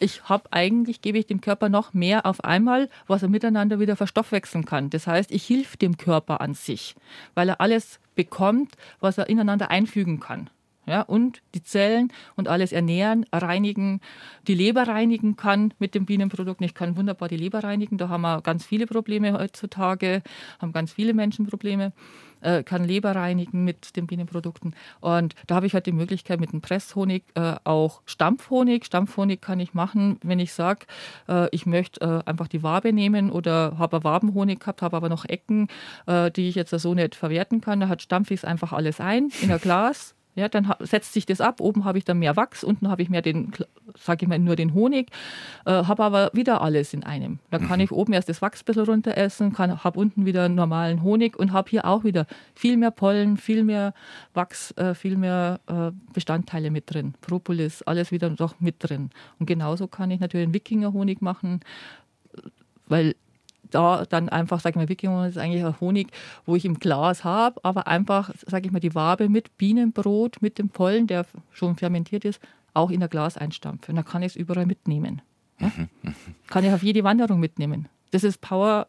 Gebe ich dem Körper noch mehr auf einmal, was er miteinander wieder verstoffwechseln kann. Das heißt, ich hilf dem Körper an sich, weil er alles bekommt, was er ineinander einfügen kann. Ja, und die Zellen und alles ernähren, reinigen, die Leber reinigen kann mit den Bienenprodukten. Ich kann wunderbar die Leber reinigen, da haben wir ganz viele Probleme heutzutage, haben ganz viele Menschen Probleme. Kann Leber reinigen mit den Bienenprodukten. Und da habe ich halt die Möglichkeit mit dem Presshonig auch Stampfhonig. Stampfhonig kann ich machen, wenn ich sage, ich möchte einfach die Wabe nehmen oder habe Wabenhonig gehabt, habe aber noch Ecken, die ich jetzt so nicht verwerten kann. Da stampfe ich es einfach alles ein in ein Glas. Ja, dann setzt sich das ab. Oben habe ich dann mehr Wachs, unten habe ich mehr nur den Honig, habe aber wieder alles in einem. Dann kann ich oben erst das Wachs ein bisschen runter essen, habe unten wieder normalen Honig und habe hier auch wieder viel mehr Pollen, viel mehr Wachs, viel mehr Bestandteile mit drin. Propolis, alles wieder noch mit drin. Und genauso kann ich natürlich einen Wikingerhonig machen, weil da dann einfach, sag ich mal, Wickelhonig ist eigentlich ein Honig, wo ich im Glas habe, aber einfach, sag ich mal, die Wabe mit Bienenbrot, mit dem Pollen, der schon fermentiert ist, auch in ein Glas einstampfe. Und dann kann ich es überall mitnehmen. Ja? Kann ich auf jede Wanderung mitnehmen. Das ist Power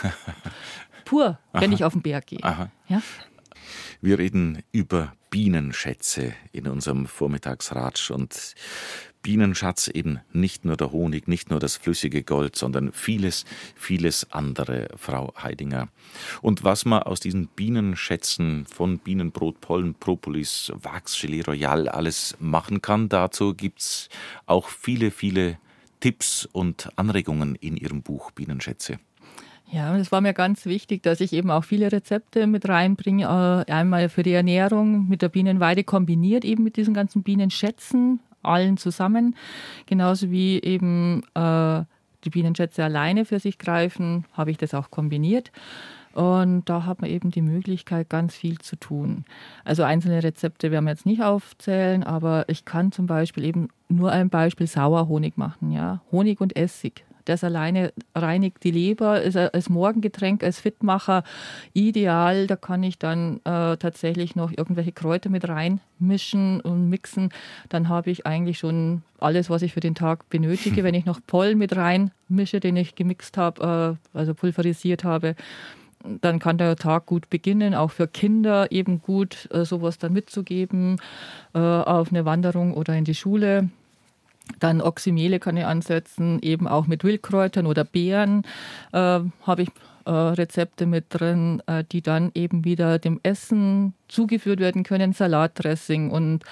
pur, wenn ich auf den Berg gehe. Ja? Wir reden über Bienenschätze in unserem Vormittagsratsch und Bienenschatz eben nicht nur der Honig, nicht nur das flüssige Gold, sondern vieles, vieles andere, Frau Heidinger. Und was man aus diesen Bienenschätzen von Bienenbrot, Pollen, Propolis, Wachs, Gelee Royal alles machen kann, dazu gibt's auch viele, viele Tipps und Anregungen in Ihrem Buch Bienenschätze. Ja, es war mir ganz wichtig, dass ich eben auch viele Rezepte mit reinbringe. Einmal für die Ernährung mit der Bienenweide kombiniert, eben mit diesen ganzen Bienenschätzen, allen zusammen. Genauso wie eben die Bienenschätze alleine für sich greifen, habe ich das auch kombiniert. Und da hat man eben die Möglichkeit, ganz viel zu tun. Also einzelne Rezepte werden wir jetzt nicht aufzählen, aber ich kann zum Beispiel eben nur ein Beispiel Sauerhonig machen. Ja? Honig und Essig. Das alleine reinigt die Leber, ist als Morgengetränk, als Fitmacher ideal. Da kann ich dann tatsächlich noch irgendwelche Kräuter mit reinmischen und mixen. Dann habe ich eigentlich schon alles, was ich für den Tag benötige. Wenn ich noch Pollen mit reinmische, den ich gemixt habe, also pulverisiert habe, dann kann der Tag gut beginnen, auch für Kinder eben gut sowas dann mitzugeben auf eine Wanderung oder in die Schule. Dann Oxymele kann ich ansetzen, eben auch mit Wildkräutern oder Beeren habe ich Rezepte mit drin, die dann eben wieder dem Essen zugeführt werden können. Salatdressing und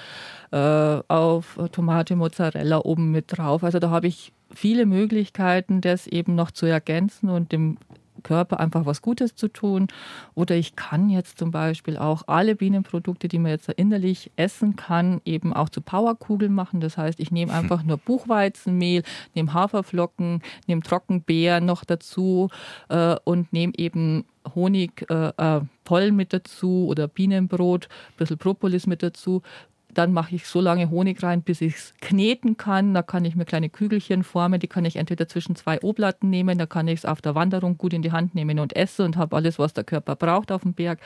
auf Tomate, Mozzarella oben mit drauf. Also da habe ich viele Möglichkeiten, das eben noch zu ergänzen und dem Körper einfach was Gutes zu tun. Oder ich kann jetzt zum Beispiel auch alle Bienenprodukte, die man jetzt innerlich essen kann, eben auch zu Powerkugeln machen. Das heißt, ich nehme einfach nur Buchweizenmehl, nehme Haferflocken, nehme Trockenbeeren noch dazu und nehme eben Honig, Pollen mit dazu oder Bienenbrot, ein bisschen Propolis mit dazu. Dann mache ich so lange Honig rein, bis ich es kneten kann. Da kann ich mir kleine Kügelchen formen. Die kann ich entweder zwischen 2 Oblatten nehmen. Da kann ich es auf der Wanderung gut in die Hand nehmen und essen und habe alles, was der Körper braucht auf dem Berg.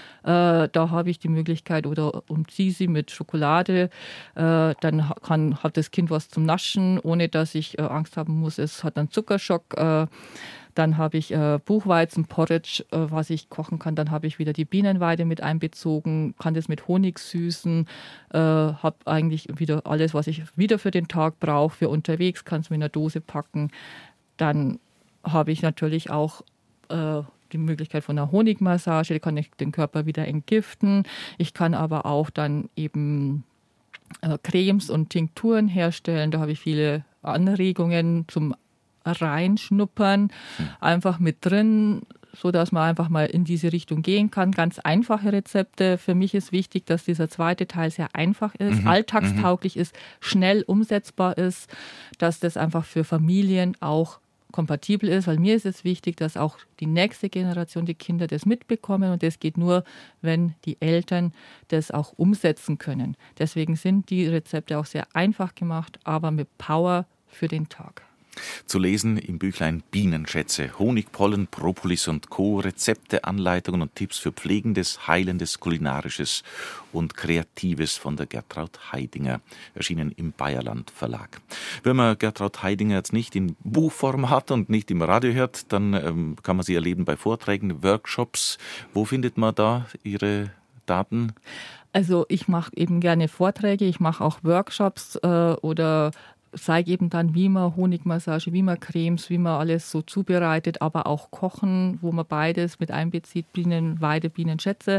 Da habe ich die Möglichkeit oder umziehe sie mit Schokolade. Dann hat das Kind was zum Naschen, ohne dass ich Angst haben muss, es hat einen Zuckerschock. Dann habe ich Buchweizenporridge, was ich kochen kann. Dann habe ich wieder die Bienenweide mit einbezogen, kann das mit Honig süßen. Habe eigentlich wieder alles, was ich wieder für den Tag brauche, für unterwegs, kann es mir in einer Dose packen. Dann habe ich natürlich auch die Möglichkeit von einer Honigmassage, da kann ich den Körper wieder entgiften. Ich kann aber auch dann eben Cremes und Tinkturen herstellen. Da habe ich viele Anregungen zum Reinschnuppern, einfach mit drin, so dass man einfach mal in diese Richtung gehen kann. Ganz einfache Rezepte. Für mich ist wichtig, dass dieser zweite Teil sehr einfach ist, alltagstauglich ist, schnell umsetzbar ist, dass das einfach für Familien auch kompatibel ist, weil mir ist es wichtig, dass auch die nächste Generation, die Kinder das mitbekommen und das geht nur, wenn die Eltern das auch umsetzen können. Deswegen sind die Rezepte auch sehr einfach gemacht, aber mit Power für den Tag. Zu lesen im Büchlein Bienenschätze, Honig, Pollen, Propolis und Co. Rezepte, Anleitungen und Tipps für Pflegendes, Heilendes, Kulinarisches und Kreatives von der Gertraud Heidinger, erschienen im Bayerland Verlag. Wenn man Gertraud Heidinger jetzt nicht in Buchform hat und nicht im Radio hört, dann kann man sie erleben bei Vorträgen, Workshops. Wo findet man da Ihre Daten? Also ich mache eben gerne Vorträge, ich mache auch Workshops oder zeige eben dann, wie man Honigmassage, wie man Cremes, wie man alles so zubereitet, aber auch Kochen, wo man beides mit einbezieht, Bienenweide, Bienenschätze.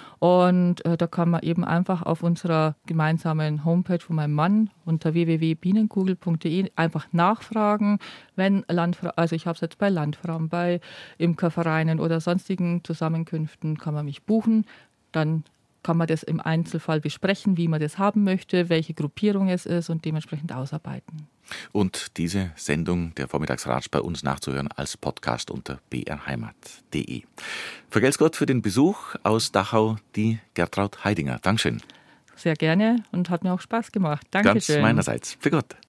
Und da kann man eben einfach auf unserer gemeinsamen Homepage von meinem Mann unter www.bienenkugel.de einfach nachfragen, wenn also ich habe es jetzt bei Landfrauen, bei Imkervereinen oder sonstigen Zusammenkünften, kann man mich buchen, dann kann man das im Einzelfall besprechen, wie man das haben möchte, welche Gruppierung es ist und dementsprechend ausarbeiten. Und diese Sendung, der Vormittagsratsch, bei uns nachzuhören als Podcast unter brheimat.de. Vergelt's Gott für den Besuch aus Dachau, die Gertraud Heidinger. Dankeschön. Sehr gerne und hat mir auch Spaß gemacht. Dankeschön. Ganz meinerseits. Für Gott.